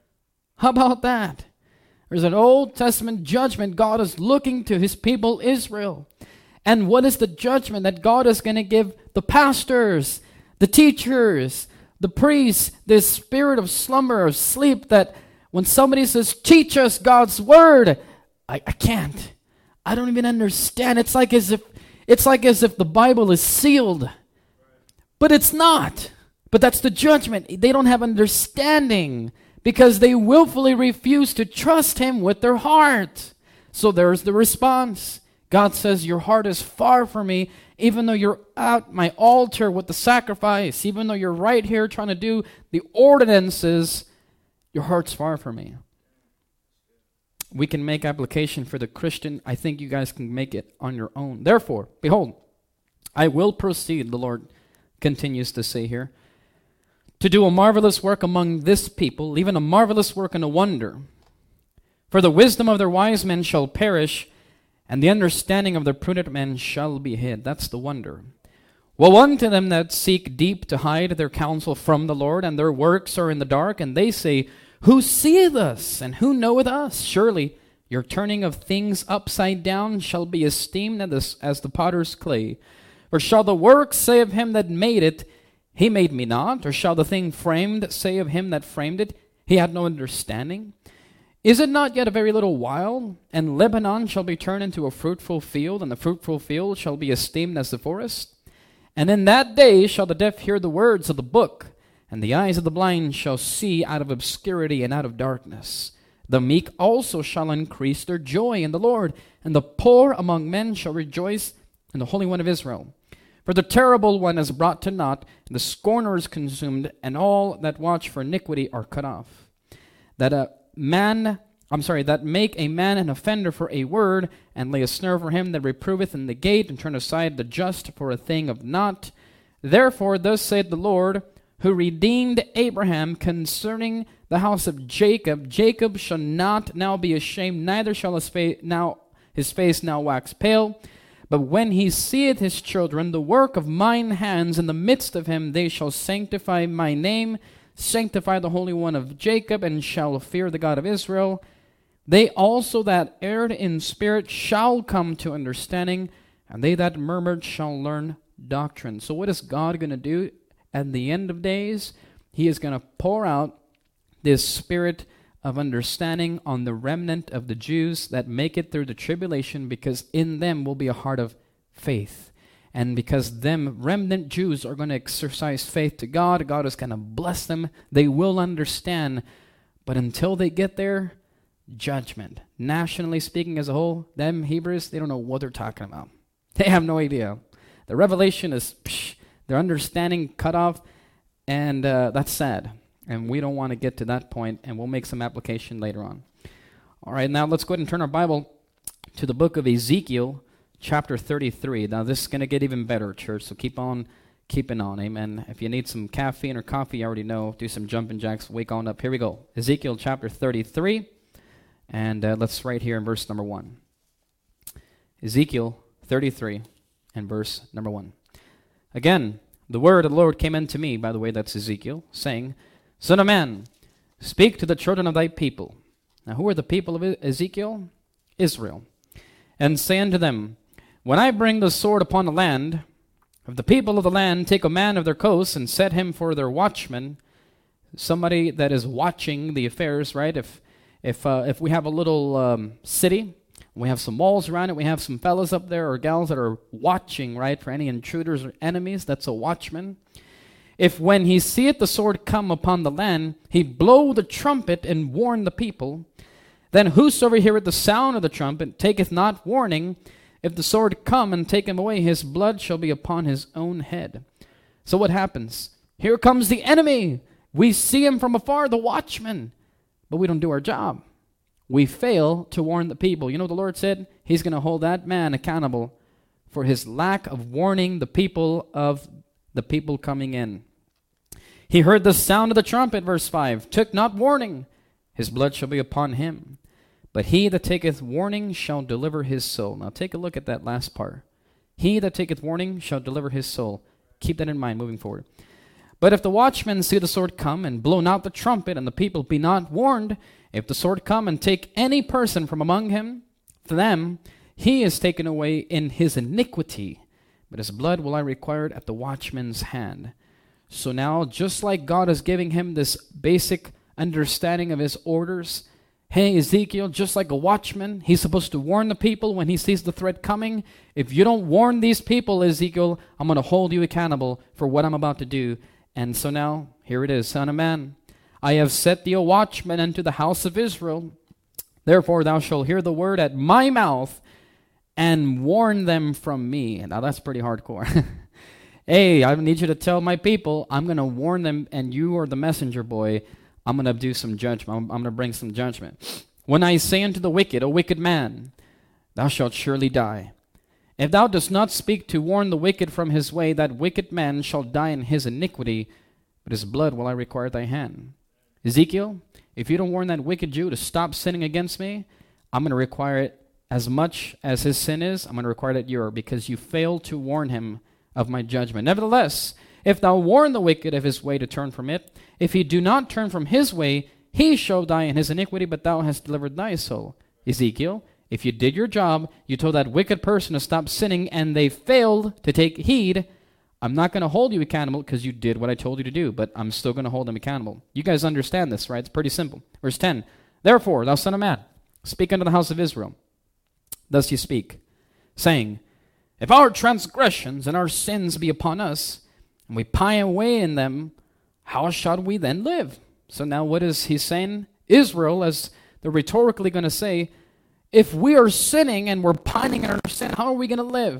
How about that? There's an Old Testament judgment. God is looking to his people Israel. And what is the judgment that God is going to give the pastors, the teachers, the priests, this spirit of slumber, of sleep, that when somebody says, teach us God's word, I can't. I don't even understand. It's like as if the Bible is sealed. But it's not. But that's the judgment. They don't have understanding because they willfully refuse to trust him with their heart. So there's the response. God says, your heart is far from me, even though you're at my altar with the sacrifice, even though you're right here trying to do the ordinances, your heart's far from me. We can make application for the Christian. I think you guys can make it on your own. Therefore, behold, I will proceed, the Lord continues to say here, to do a marvelous work among this people, even a marvelous work and a wonder. For the wisdom of their wise men shall perish, and the understanding of their prudent men shall be hid. That's the wonder. Woe unto them that seek deep to hide their counsel from the Lord, and their works are in the dark, and they say, who seeth us, and who knoweth us? Surely your turning of things upside down shall be esteemed as the potter's clay. For shall the work say of him that made it, he made me not? Or shall the thing framed say of him that framed it, he had no understanding? Is it not yet a very little while, and Lebanon shall be turned into a fruitful field, and the fruitful field shall be esteemed as the forest? And in that day shall the deaf hear the words of the book, and the eyes of the blind shall see out of obscurity and out of darkness. The meek also shall increase their joy in the Lord, and the poor among men shall rejoice in the Holy One of Israel. For the terrible one is brought to naught, and the scorner is consumed, and all that watch for iniquity are cut off. That make a man an offender for a word, and lay a snare for him that reproveth in the gate, and turn aside the just for a thing of naught. Therefore thus saith the Lord, who redeemed Abraham concerning the house of Jacob, Jacob shall not now be ashamed, neither shall his face now wax pale. But when he seeth his children, the work of mine hands in the midst of him, they shall sanctify my name, sanctify the Holy One of Jacob, and shall fear the God of Israel. They also that erred in spirit shall come to understanding, and they that murmured shall learn doctrine. So what is God going to do at the end of days? He is going to pour out this spirit of understanding on the remnant of the Jews that make it through the tribulation, because in them will be a heart of faith. And because them remnant Jews are going to exercise faith to God, God is going to bless them. They will understand. But until they get there, judgment. Nationally speaking as a whole, them Hebrews, they don't know what they're talking about. They have no idea. The revelation is, their understanding cut off, and that's sad. And we don't want to get to that point, and we'll make some application later on. All right, now let's go ahead and turn our Bible to the book of Ezekiel, chapter 33. Now this is going to get even better, church, so keep on keeping on, amen. If you need some caffeine or coffee, you already know, do some jumping jacks, wake on up. Here we go. Ezekiel chapter 33, and let's write here in verse number 1. Ezekiel 33 and verse number 1. Again, the word of the Lord came unto me, by the way, that's Ezekiel, saying, Son of man, speak to the children of thy people. Now who are the people of Ezekiel? Israel. And say unto them, when I bring the sword upon the land, if the people of the land take a man of their coasts and set him for their watchman, somebody that is watching the affairs, right? If we have a little city, we have some walls around it, we have some fellas up there or gals that are watching, right, for any intruders or enemies, that's a watchman. If when he seeth the sword come upon the land, he blow the trumpet and warn the people, then whosoever heareth the sound of the trumpet taketh not warning, if the sword come and take him away, his blood shall be upon his own head. So what happens? Here comes the enemy. We see him from afar, the watchman, but we don't do our job. We fail to warn the people. You know what the Lord said? He's going to hold that man accountable for his lack of warning the people of the people coming in. He heard the sound of the trumpet, verse 5, took not warning, his blood shall be upon him. But he that taketh warning shall deliver his soul. Now take a look at that last part. He that taketh warning shall deliver his soul. Keep that in mind moving forward. But if the watchmen see the sword come and blow not the trumpet, and the people be not warned, if the sword come and take any person from among him, for them, he is taken away in his iniquity, but his blood will I require at the watchman's hand. So now, just like God is giving him this basic understanding of his orders, hey, Ezekiel, just like a watchman, he's supposed to warn the people when he sees the threat coming. If you don't warn these people, Ezekiel, I'm going to hold you accountable for what I'm about to do. And so now, here it is, Son of man, I have set thee a watchman unto the house of Israel. Therefore thou shalt hear the word at my mouth and warn them from me. Now that's pretty hardcore. Hey, I need you to tell my people, I'm going to warn them, and you are the messenger boy. I'm going to do some judgment. I'm going to bring some judgment. When I say unto the wicked, O wicked man, thou shalt surely die. If thou dost not speak to warn the wicked from his way, that wicked man shall die in his iniquity, but his blood will I require at thy hand. Ezekiel, if you don't warn that wicked Jew to stop sinning against me, I'm going to require it as much as his sin is. I'm going to require it at your, because you failed to warn him of my judgment. Nevertheless, if thou warn the wicked of his way to turn from it, if he do not turn from his way, he shall die in his iniquity, but thou hast delivered thy soul. Ezekiel, if you did your job, you told that wicked person to stop sinning, and they failed to take heed, I'm not going to hold you accountable because you did what I told you to do, but I'm still going to hold them accountable. You guys understand this, right? It's pretty simple. Verse 10, Therefore, thou son of man, speak unto the house of Israel. Thus you speak, saying, If our transgressions and our sins be upon us, and we pine away in them, how shall we then live? So now what is he saying? Israel, as they're rhetorically going to say, if we are sinning and we're pining in our sin, how are we going to live?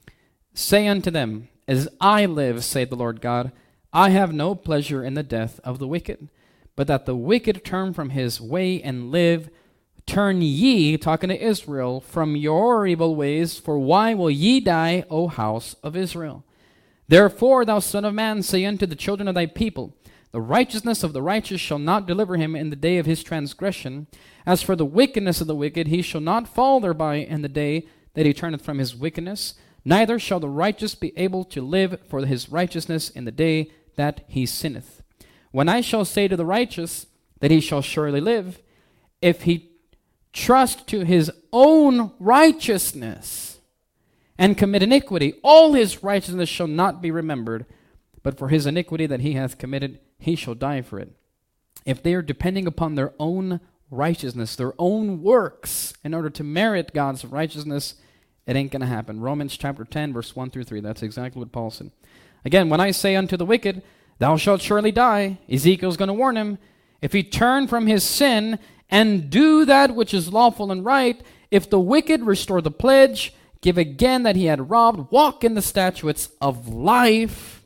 Say unto them, As I live, saith the Lord God, I have no pleasure in the death of the wicked, but that the wicked turn from his way and live. Turn ye, talking to Israel, from your evil ways, for why will ye die, O house of Israel? Therefore, thou son of man, say unto the children of thy people, The righteousness of the righteous shall not deliver him in the day of his transgression. As for the wickedness of the wicked, he shall not fall thereby in the day that he turneth from his wickedness. Neither shall the righteous be able to live for his righteousness in the day that he sinneth. When I shall say to the righteous that he shall surely live, if he trust to his own righteousness and commit iniquity, all his righteousness shall not be remembered, but for his iniquity that he hath committed, he shall die for it. If they are depending upon their own righteousness, their own works, in order to merit God's righteousness, it ain't going to happen. Romans chapter 10, verse 1 through 3. That's exactly what Paul said. Again, when I say unto the wicked, thou shalt surely die, Ezekiel's going to warn him, if he turn from his sin and do that which is lawful and right, if the wicked restore the pledge, give again that he had robbed, walk in the statutes of life,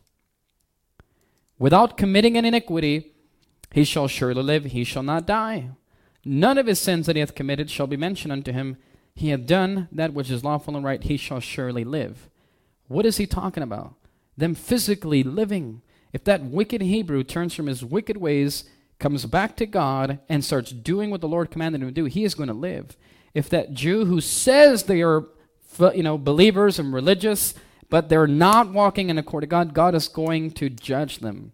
without committing an iniquity, he shall surely live, he shall not die. None of his sins that he hath committed shall be mentioned unto him. He hath done that which is lawful and right, he shall surely live. What is he talking about? Them physically living. If that wicked Hebrew turns from his wicked ways, comes back to God, and starts doing what the Lord commanded him to do, he is going to live. If that Jew who says they are, believers and religious, but they're not walking in accord to God, God is going to judge them.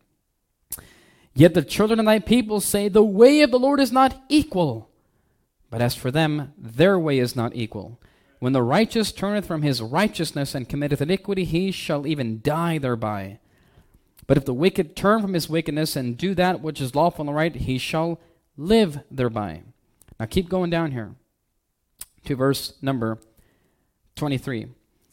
Yet the children of thy people say, the way of the Lord is not equal. But as for them, their way is not equal. When the righteous turneth from his righteousness and committeth iniquity, he shall even die thereby. But if the wicked turn from his wickedness and do that which is lawful and right, he shall live thereby. Now keep going down here to verse number 23.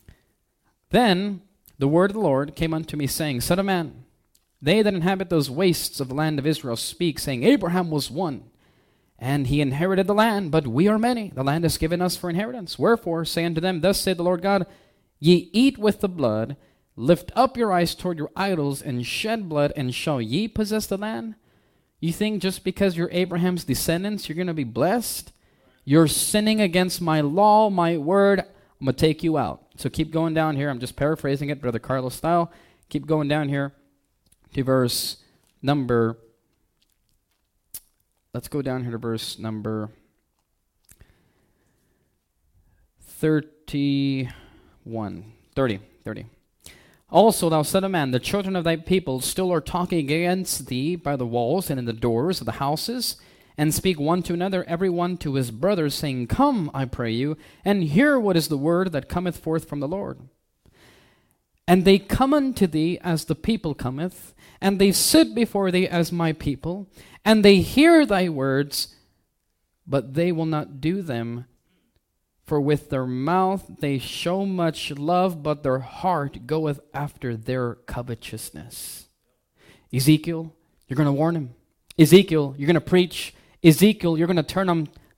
Then the word of the Lord came unto me, saying, Son of man, they that inhabit those wastes of the land of Israel speak, saying, Abraham was one, and he inherited the land, but we are many. The land is given us for inheritance. Wherefore, say unto them, Thus saith the Lord God, Ye eat with the blood, lift up your eyes toward your idols, and shed blood, and shall ye possess the land? You think just because you're Abraham's descendants, you're going to be blessed? You're sinning against my law, my word, I'm going to take you out. So keep going down here. I'm just paraphrasing it, Brother Carlos style. Keep going down here to verse number, let's go down here to verse number 30. Also, thou son of man, the children of thy people still are talking against thee by the walls and in the doors of the houses, and speak one to another, every one to his brother, saying, Come, I pray you, and hear what is the word that cometh forth from the Lord. And they come unto thee as the people cometh, and they sit before thee as my people, and they hear thy words, but they will not do them. For with their mouth they show much love, but their heart goeth after their covetousness. Ezekiel, you're going to warn him. Ezekiel, you're going to preach. Ezekiel, you're going to turn them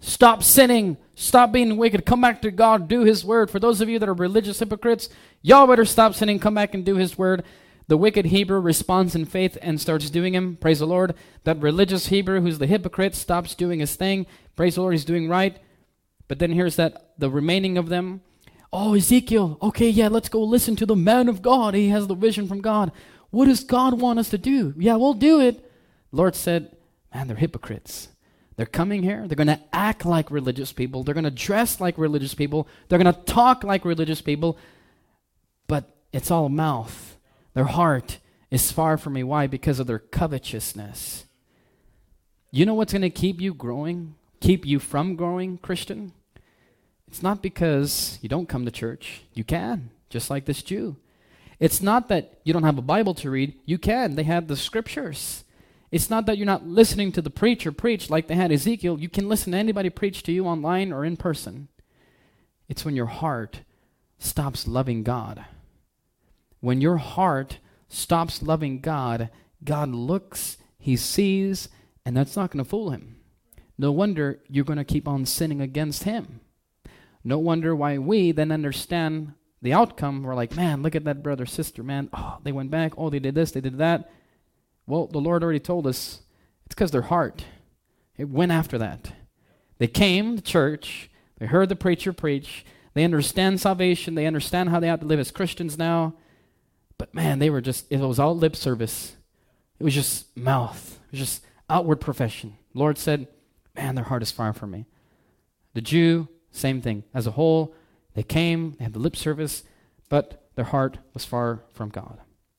Stop sinning. Stop being wicked. Come back to God. Do His word. For those of you that are religious hypocrites, y'all better stop sinning. Come back and do His word. The wicked Hebrew responds in faith and starts doing Him. Praise the Lord. That religious Hebrew who's the hypocrite stops doing his thing. Praise the Lord. He's doing right. But then here's the remaining of them. Oh, Ezekiel. Okay, yeah, let's go listen to the man of God. He has the vision from God. What does God want us to do? Yeah, we'll do it. Lord said, man, they're hypocrites. They're coming here. They're going to act like religious people. They're going to dress like religious people. They're going to talk like religious people. But it's all mouth. Their heart is far from me. Why? Because of their covetousness. You know what's going to keep you growing? Keep you from growing, Christian? It's not because you don't come to church. You can, just like this Jew. It's not that you don't have a Bible to read. You can. They have the scriptures. It's not that you're not listening to the preacher preach like they had Ezekiel. You can listen to anybody preach to you online or in person. It's when your heart stops loving God. When your heart stops loving God, God looks, He sees, and that's not going to fool Him. No wonder you're going to keep on sinning against Him. No wonder why we then understand the outcome. We're like, man, look at that brother, sister, man. Oh, they went back. Oh, they did this, they did that. Well, the Lord already told us it's because their heart, it went after that. They came to church. They heard the preacher preach. They understand salvation. They understand how they have to live as Christians now. But man, it was all lip service. It was just mouth. It was just outward profession. The Lord said, man, their heart is far from me. The Jew, same thing. As a whole, they came, they had the lip service, but their heart was far from God.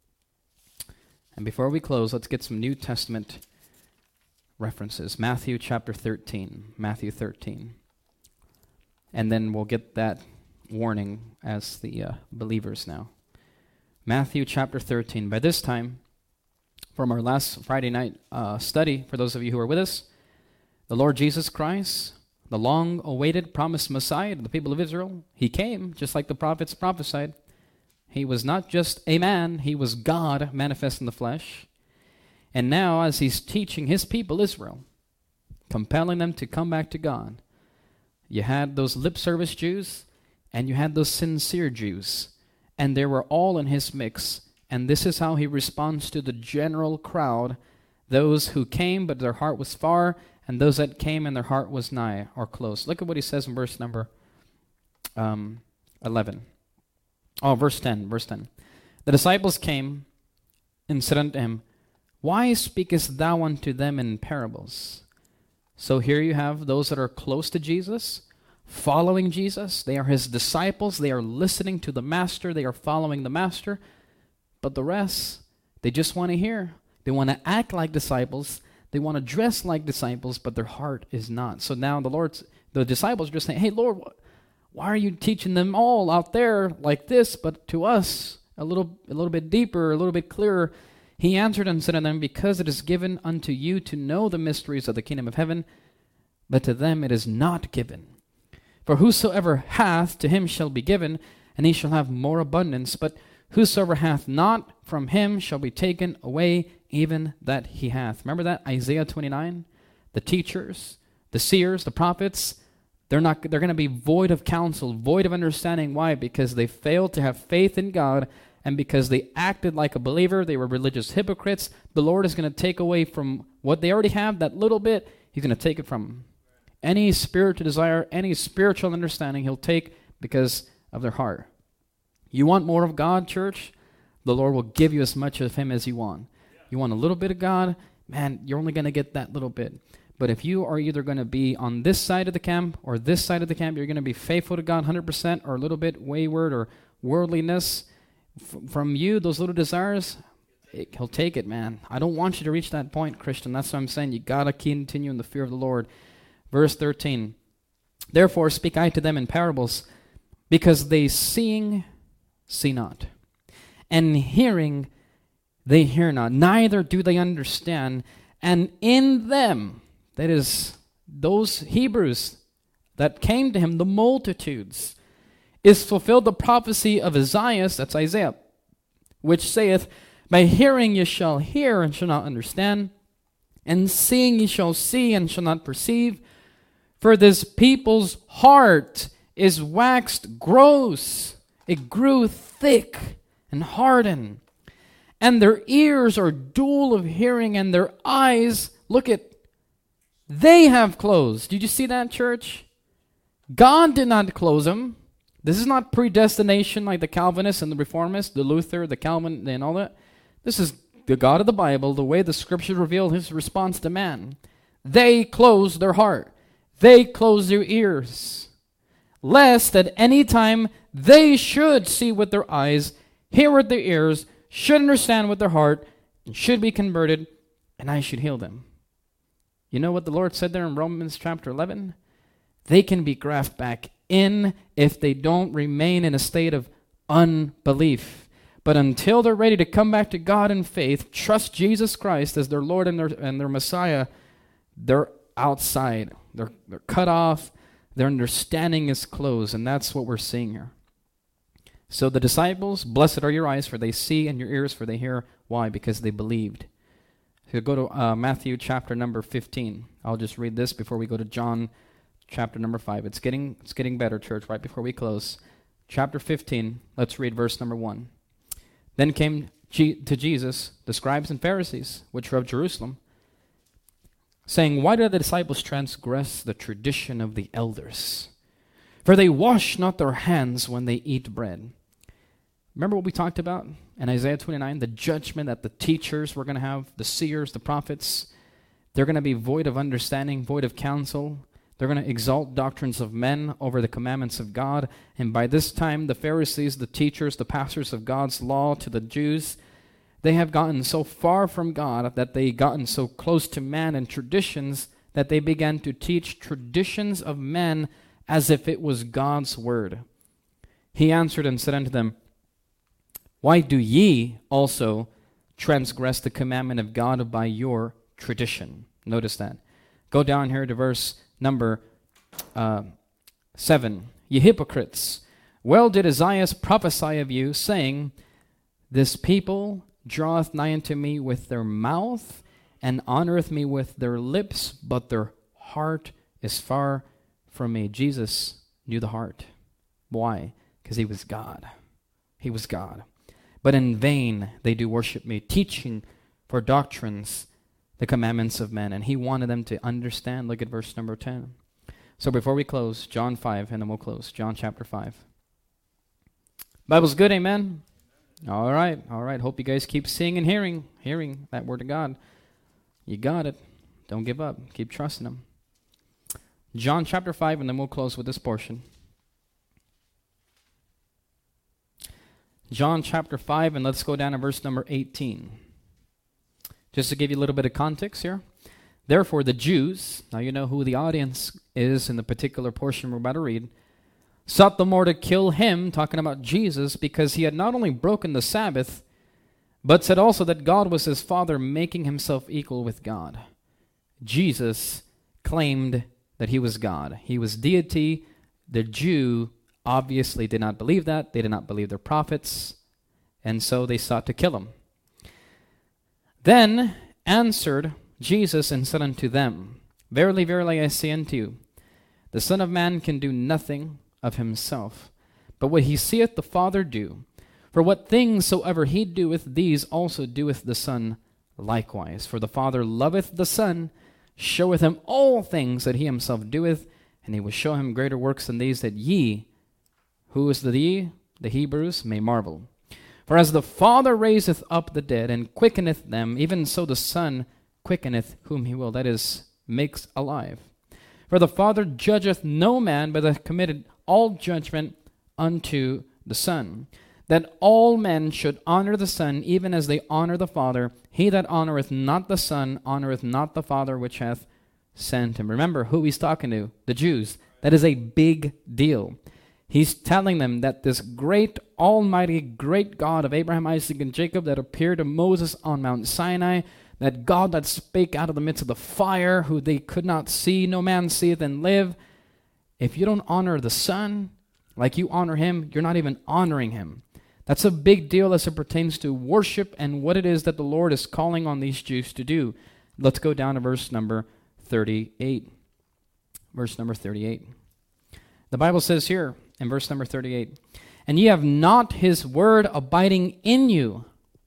And before we close, let's get some New Testament references. Matthew chapter 13. Matthew 13. And then we'll get that warning as the believers now. Matthew chapter 13. By this time, from our last Friday night study, for those of you who are with us, the Lord Jesus Christ, the long-awaited promised Messiah to the people of Israel, He came just like the prophets prophesied. He was not just a man, He was God manifest in the flesh. And now, as He's teaching His people Israel, compelling them to come back to God, you had those lip service Jews, and you had those sincere Jews, and they were all in His mix. And this is how He responds to the general crowd, those who came but their heart was far, and those that came and their heart was nigh or close. Look at what He says in verse number 11. Oh, verse 10. The disciples came and said unto Him, why speakest thou unto them in parables? So here you have those that are close to Jesus, following Jesus. They are His disciples. They are listening to the Master. They are following the Master. But the rest, they just want to hear. They want to act like disciples. They want to dress like disciples, but their heart is not. So now the disciples are just saying, hey, Lord, why are you teaching them all out there like this, but to us a little bit deeper, a little bit clearer? He answered and said unto them, because it is given unto you to know the mysteries of the kingdom of heaven, but to them it is not given. For whosoever hath, to him shall be given, and he shall have more abundance. But whosoever hath not, from him shall be taken away even that he hath. Remember that? Isaiah 29? The teachers, the seers, the prophets, they're going to be void of counsel, void of understanding. Why? Because they failed to have faith in God, and because they acted like a believer. They were religious hypocrites. The Lord is going to take away from what they already have, that little bit. He's going to take it from them. Any spiritual desire, any spiritual understanding, He'll take because of their heart. You want more of God, church? The Lord will give you as much of Him as you want. You want a little bit of God? Man, you're only going to get that little bit. But if you are either going to be on this side of the camp or this side of the camp, you're going to be faithful to God 100% or a little bit wayward or worldliness, from you, those little desires, He'll take it, man. I don't want you to reach that point, Christian. That's what I'm saying. You got to continue in the fear of the Lord. Verse 13. Therefore speak I to them in parables, because they seeing see not, and hearing they hear not, neither do they understand. And in them, that is, those Hebrews that came to Him, the multitudes, is fulfilled the prophecy of Isaiah, that's Isaiah, which saith, by hearing ye shall hear and shall not understand, and seeing ye shall see and shall not perceive. For this people's heart is waxed gross. It grew thick and hardened. And their ears are dull of hearing, and their eyes, they have closed. Did you see that, church? God did not close them. This is not predestination like the Calvinists and the Reformists, the Luther, the Calvin, and all that. This is the God of the Bible, the way the Scriptures reveal his response to man. They closed their heart. They closed their ears, lest at any time they should see with their eyes, hear with their ears, should understand with their heart, and should be converted, and I should heal them. You know what the Lord said there in Romans chapter 11? They can be grafted back in if they don't remain in a state of unbelief. But until they're ready to come back to God in faith, trust Jesus Christ as their Lord and their Messiah, they're outside. They're cut off. Their understanding is closed, and that's what we're seeing here. So the disciples, blessed are your eyes, for they see, and your ears, for they hear. Why? Because they believed. So go to Matthew chapter number 15. I'll just read this before we go to John chapter number 5. It's getting better, church, right before we close. Chapter 15, let's read verse number 1. Then came to Jesus the scribes and Pharisees, which were of Jerusalem, saying, Why do the disciples transgress the tradition of the elders? For they wash not their hands when they eat bread. Remember what we talked about in Isaiah 29? The judgment that the teachers were going to have, the seers, the prophets. They're going to be void of understanding, void of counsel. They're going to exalt doctrines of men over the commandments of God. And by this time, the Pharisees, the teachers, the pastors of God's law to the Jews, they have gotten so far from God that they gotten so close to man and traditions that they began to teach traditions of men as if it was God's word. He answered and said unto them, Why do ye also transgress the commandment of God by your tradition? Notice that. Go down here to verse number 7. Ye hypocrites, well did Isaiah prophesy of you, saying, This people draweth nigh unto me with their mouth, and honoreth me with their lips, but their heart is far from me. Jesus knew the heart. Why? Because he was God. He was God. But in vain they do worship me, teaching for doctrines the commandments of men. And he wanted them to understand. Look at verse number 10. So before we close, John 5, and then we'll close. John chapter 5. Bible's good, amen? All right. Hope you guys keep seeing and hearing that word of God. You got it. Don't give up. Keep trusting him. John chapter 5, and then we'll close with this portion. John chapter 5, and let's go down to verse number 18. Just to give you a little bit of context here. Therefore the Jews, now you know who the audience is in the particular portion we're about to read, sought the more to kill him, talking about Jesus, because he had not only broken the Sabbath, but said also that God was his Father, making himself equal with God. Jesus claimed that he was God. He was deity. The Jew obviously did not believe that. They did not believe their prophets, and so they sought to kill him. Then answered Jesus and said unto them, Verily, verily, I say unto you, the Son of Man can do nothing of himself, but what he seeth the Father do. For what things soever he doeth, these also doeth the Son likewise. For the Father loveth the Son, showeth him all things that he himself doeth, and he will show him greater works than these, that ye, who is the ye? The Hebrews, may marvel. For as the Father raiseth up the dead, and quickeneth them, even so the Son quickeneth whom he will, that is, makes alive. For the Father judgeth no man, but hath committed all judgment unto the Son, that all men should honor the Son, even as they honor the Father. He that honoreth not the Son honoreth not the Father which hath sent him. Remember who he's talking to, the Jews. That is a big deal. He's telling them that this great, almighty, great God of Abraham, Isaac, and Jacob that appeared to Moses on Mount Sinai, that God that spake out of the midst of the fire, who they could not see, no man seeth and live. If you don't honor the Son like you honor him, you're not even honoring him. That's a big deal as it pertains to worship and what it is that the Lord is calling on these Jews to do. Let's go down to verse number 38. verse number 38. The Bible says here in verse number 38, "And ye have not his word abiding in you,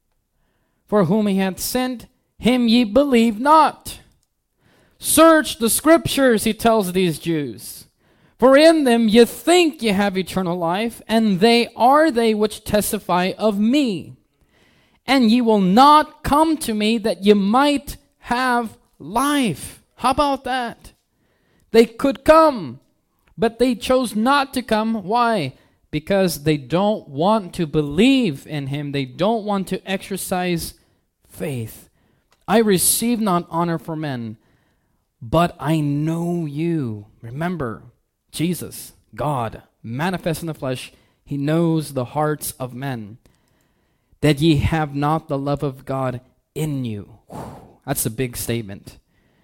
for whom he hath sent, him ye believe not. Search the scriptures," he tells these Jews, "for in them ye think ye have eternal life, and they are they which testify of me. And ye will not come to me that ye might have life." How about that? They could come, but they chose not to come. Why? Because they don't want to believe in him. They don't want to exercise faith. "I receive not honor from men, but I know you." Remember, Jesus, God, manifest in the flesh, he knows the hearts of men. "That ye have not the love of God in you." Whew, that's a big statement.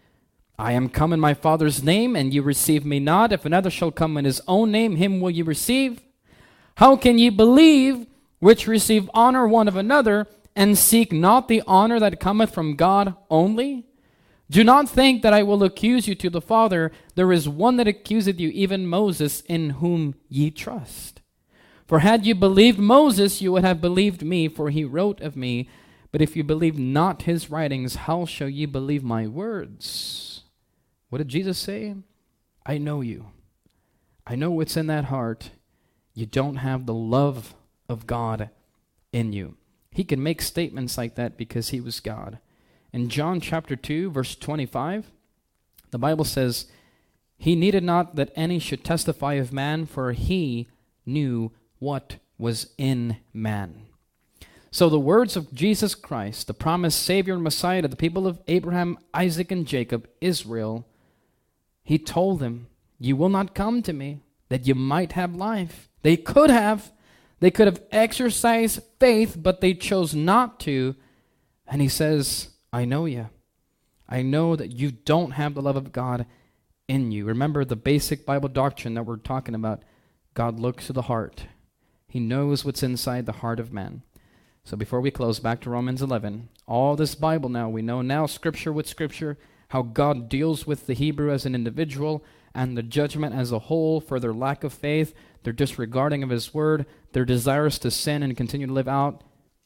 "I am come in my Father's name, and ye receive me not. If another shall come in his own name, him will ye receive. How can ye believe which receive honor one of another, and seek not the honor that cometh from God only? Do not think that I will accuse you to the Father. There is one that accuseth you, even Moses, in whom ye trust. For had you believed Moses, you would have believed me, for he wrote of me. But if you believe not his writings, how shall ye believe my words?" What did Jesus say? "I know you. I know what's in that heart. You don't have the love of God in you." He can make statements like that because he was God. In John chapter 2, verse 25, the Bible says, "He needed not that any should testify of man, for he knew what was in man." So the words of Jesus Christ, the promised Savior and Messiah to the people of Abraham, Isaac, and Jacob, Israel, he told them, "You will not come to me that you might have life." They could have exercised faith, but they chose not to. And he says, "I know you. I know that you don't have the love of God in you." Remember the basic Bible doctrine that we're talking about. God looks to the heart. He knows what's inside the heart of man. So before we close, back to Romans 11. All this Bible now, we know now scripture with scripture, how God deals with the Hebrew as an individual and the judgment as a whole for their lack of faith, their disregarding of his word, their desires to sin and continue to live out.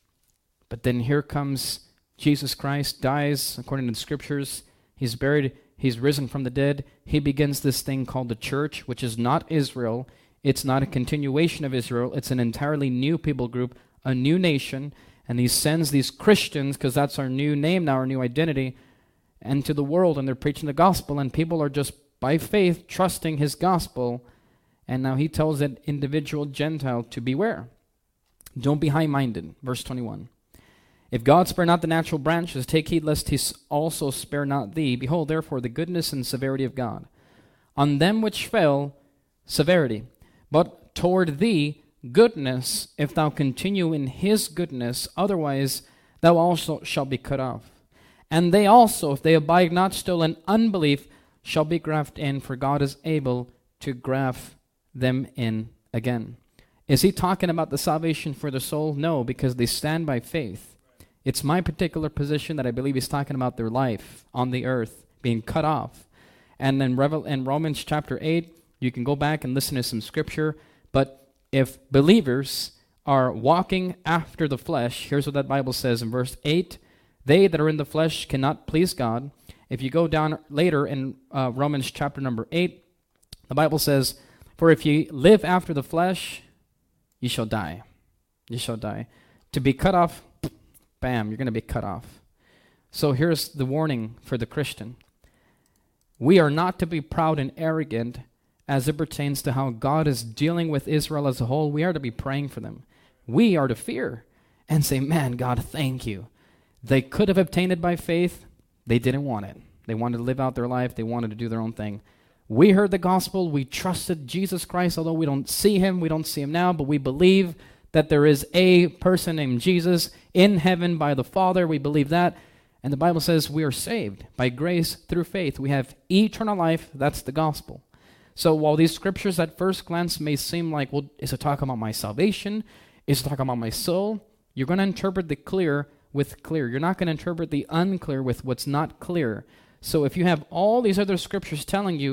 But then here comes Jesus Christ, dies according to the scriptures. He's buried. He's risen from the dead. He begins this thing called the church, which is not Israel. It's not a continuation of Israel. It's an entirely new people group, a new nation. And he sends these Christians, because that's our new name now, our new identity, into the world. And they're preaching the gospel. And people are just, by faith, trusting his gospel. And now he tells that individual Gentile to beware. Don't be high-minded. Verse 21. "If God spare not the natural branches, take heed lest he also spare not thee. Behold, therefore, the goodness and severity of God. On them which fell, severity. But toward thee, goodness, if thou continue in his goodness. Otherwise, thou also shalt be cut off. And they also, if they abide not still in unbelief, shall be grafted in, for God is able to graft them in again." Is he talking about the salvation for the soul? No, because they stand by faith. It's my particular position that I believe he's talking about their life on the earth being cut off. And then in Romans chapter 8, you can go back and listen to some scripture. But if believers are walking after the flesh, here's what that Bible says in verse 8, "They that are in the flesh cannot please God." If you go down later in Romans chapter number 8, the Bible says, "For if ye live after the flesh, ye shall die." You shall die. To be cut off, bam, you're going to be cut off. So here's the warning for the Christian. We are not to be proud and arrogant as it pertains to how God is dealing with Israel as a whole. We are to be praying for them. We are to fear and say, "Man, God, thank you." They could have obtained it by faith. They didn't want it. They wanted to live out their life. They wanted to do their own thing. We heard the gospel. We trusted Jesus Christ, although we don't see him. We don't see him now, but we believe that there is a person named Jesus in heaven by the Father. We believe that. And the Bible says we are saved by grace through faith. We have eternal life. That's the gospel. So while these scriptures at first glance may seem like, well, is it talking about my salvation? Is it talking about my soul? You're going to interpret the clear with clear. You're not going to interpret the unclear with what's not clear. So if you have all these other scriptures telling you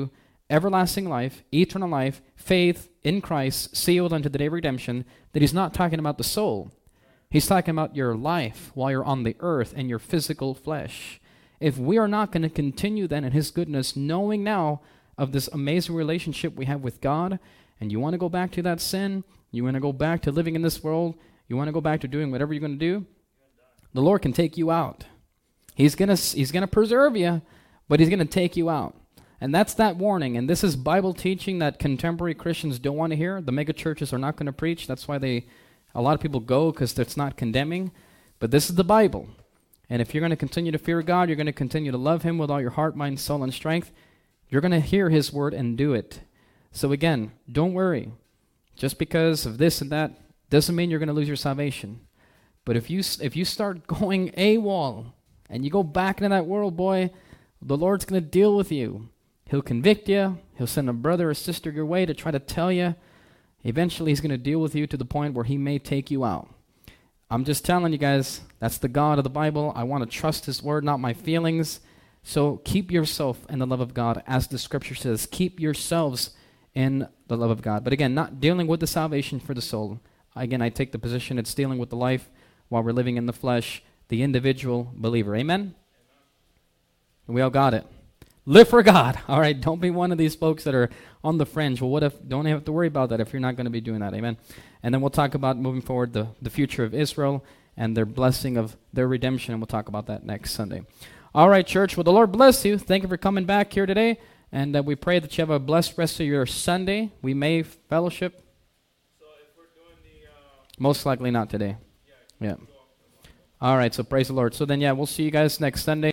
everlasting life, eternal life, faith in Christ, sealed unto the day of redemption, that he's not talking about the soul. He's talking about your life while you're on the earth and your physical flesh. If we are not going to continue then in his goodness, knowing now of this amazing relationship we have with God, and you want to go back to that sin, you want to go back to living in this world, you want to go back to doing whatever you're going to do, the Lord can take you out. He's gonna preserve you, but he's going to take you out. And that's that warning. And this is Bible teaching that contemporary Christians don't want to hear. The mega churches are not going to preach. That's why a lot of people go, because it's not condemning. But this is the Bible. And if you're going to continue to fear God, you're going to continue to love him with all your heart, mind, soul, and strength, you're going to hear his word and do it. So again, don't worry. Just because of this and that doesn't mean you're going to lose your salvation. But if you start going AWOL and you go back into that world, boy, the Lord's going to deal with you. He'll convict you. He'll send a brother or sister your way to try to tell you. Eventually, he's going to deal with you to the point where he may take you out. I'm just telling you guys, that's the God of the Bible. I want to trust his word, not my feelings. So keep yourself in the love of God, as the scripture says. Keep yourselves in the love of God. But again, not dealing with the salvation for the soul. Again, I take the position it's dealing with the life while we're living in the flesh, the individual believer. Amen? We all got it. Live for God. All right, don't be one of these folks that are on the fringe. Well, what if, don't have to worry about that if you're not going to be doing that. Amen. And then we'll talk about moving forward the future of Israel and their blessing of their redemption, and we'll talk about that next Sunday. All right, church. Well, the Lord bless you. Thank you for coming back here today, and we pray that you have a blessed rest of your Sunday. We may fellowship. So if we're doing Most likely not today. Yeah. All right, so praise the Lord. So then, we'll see you guys next Sunday.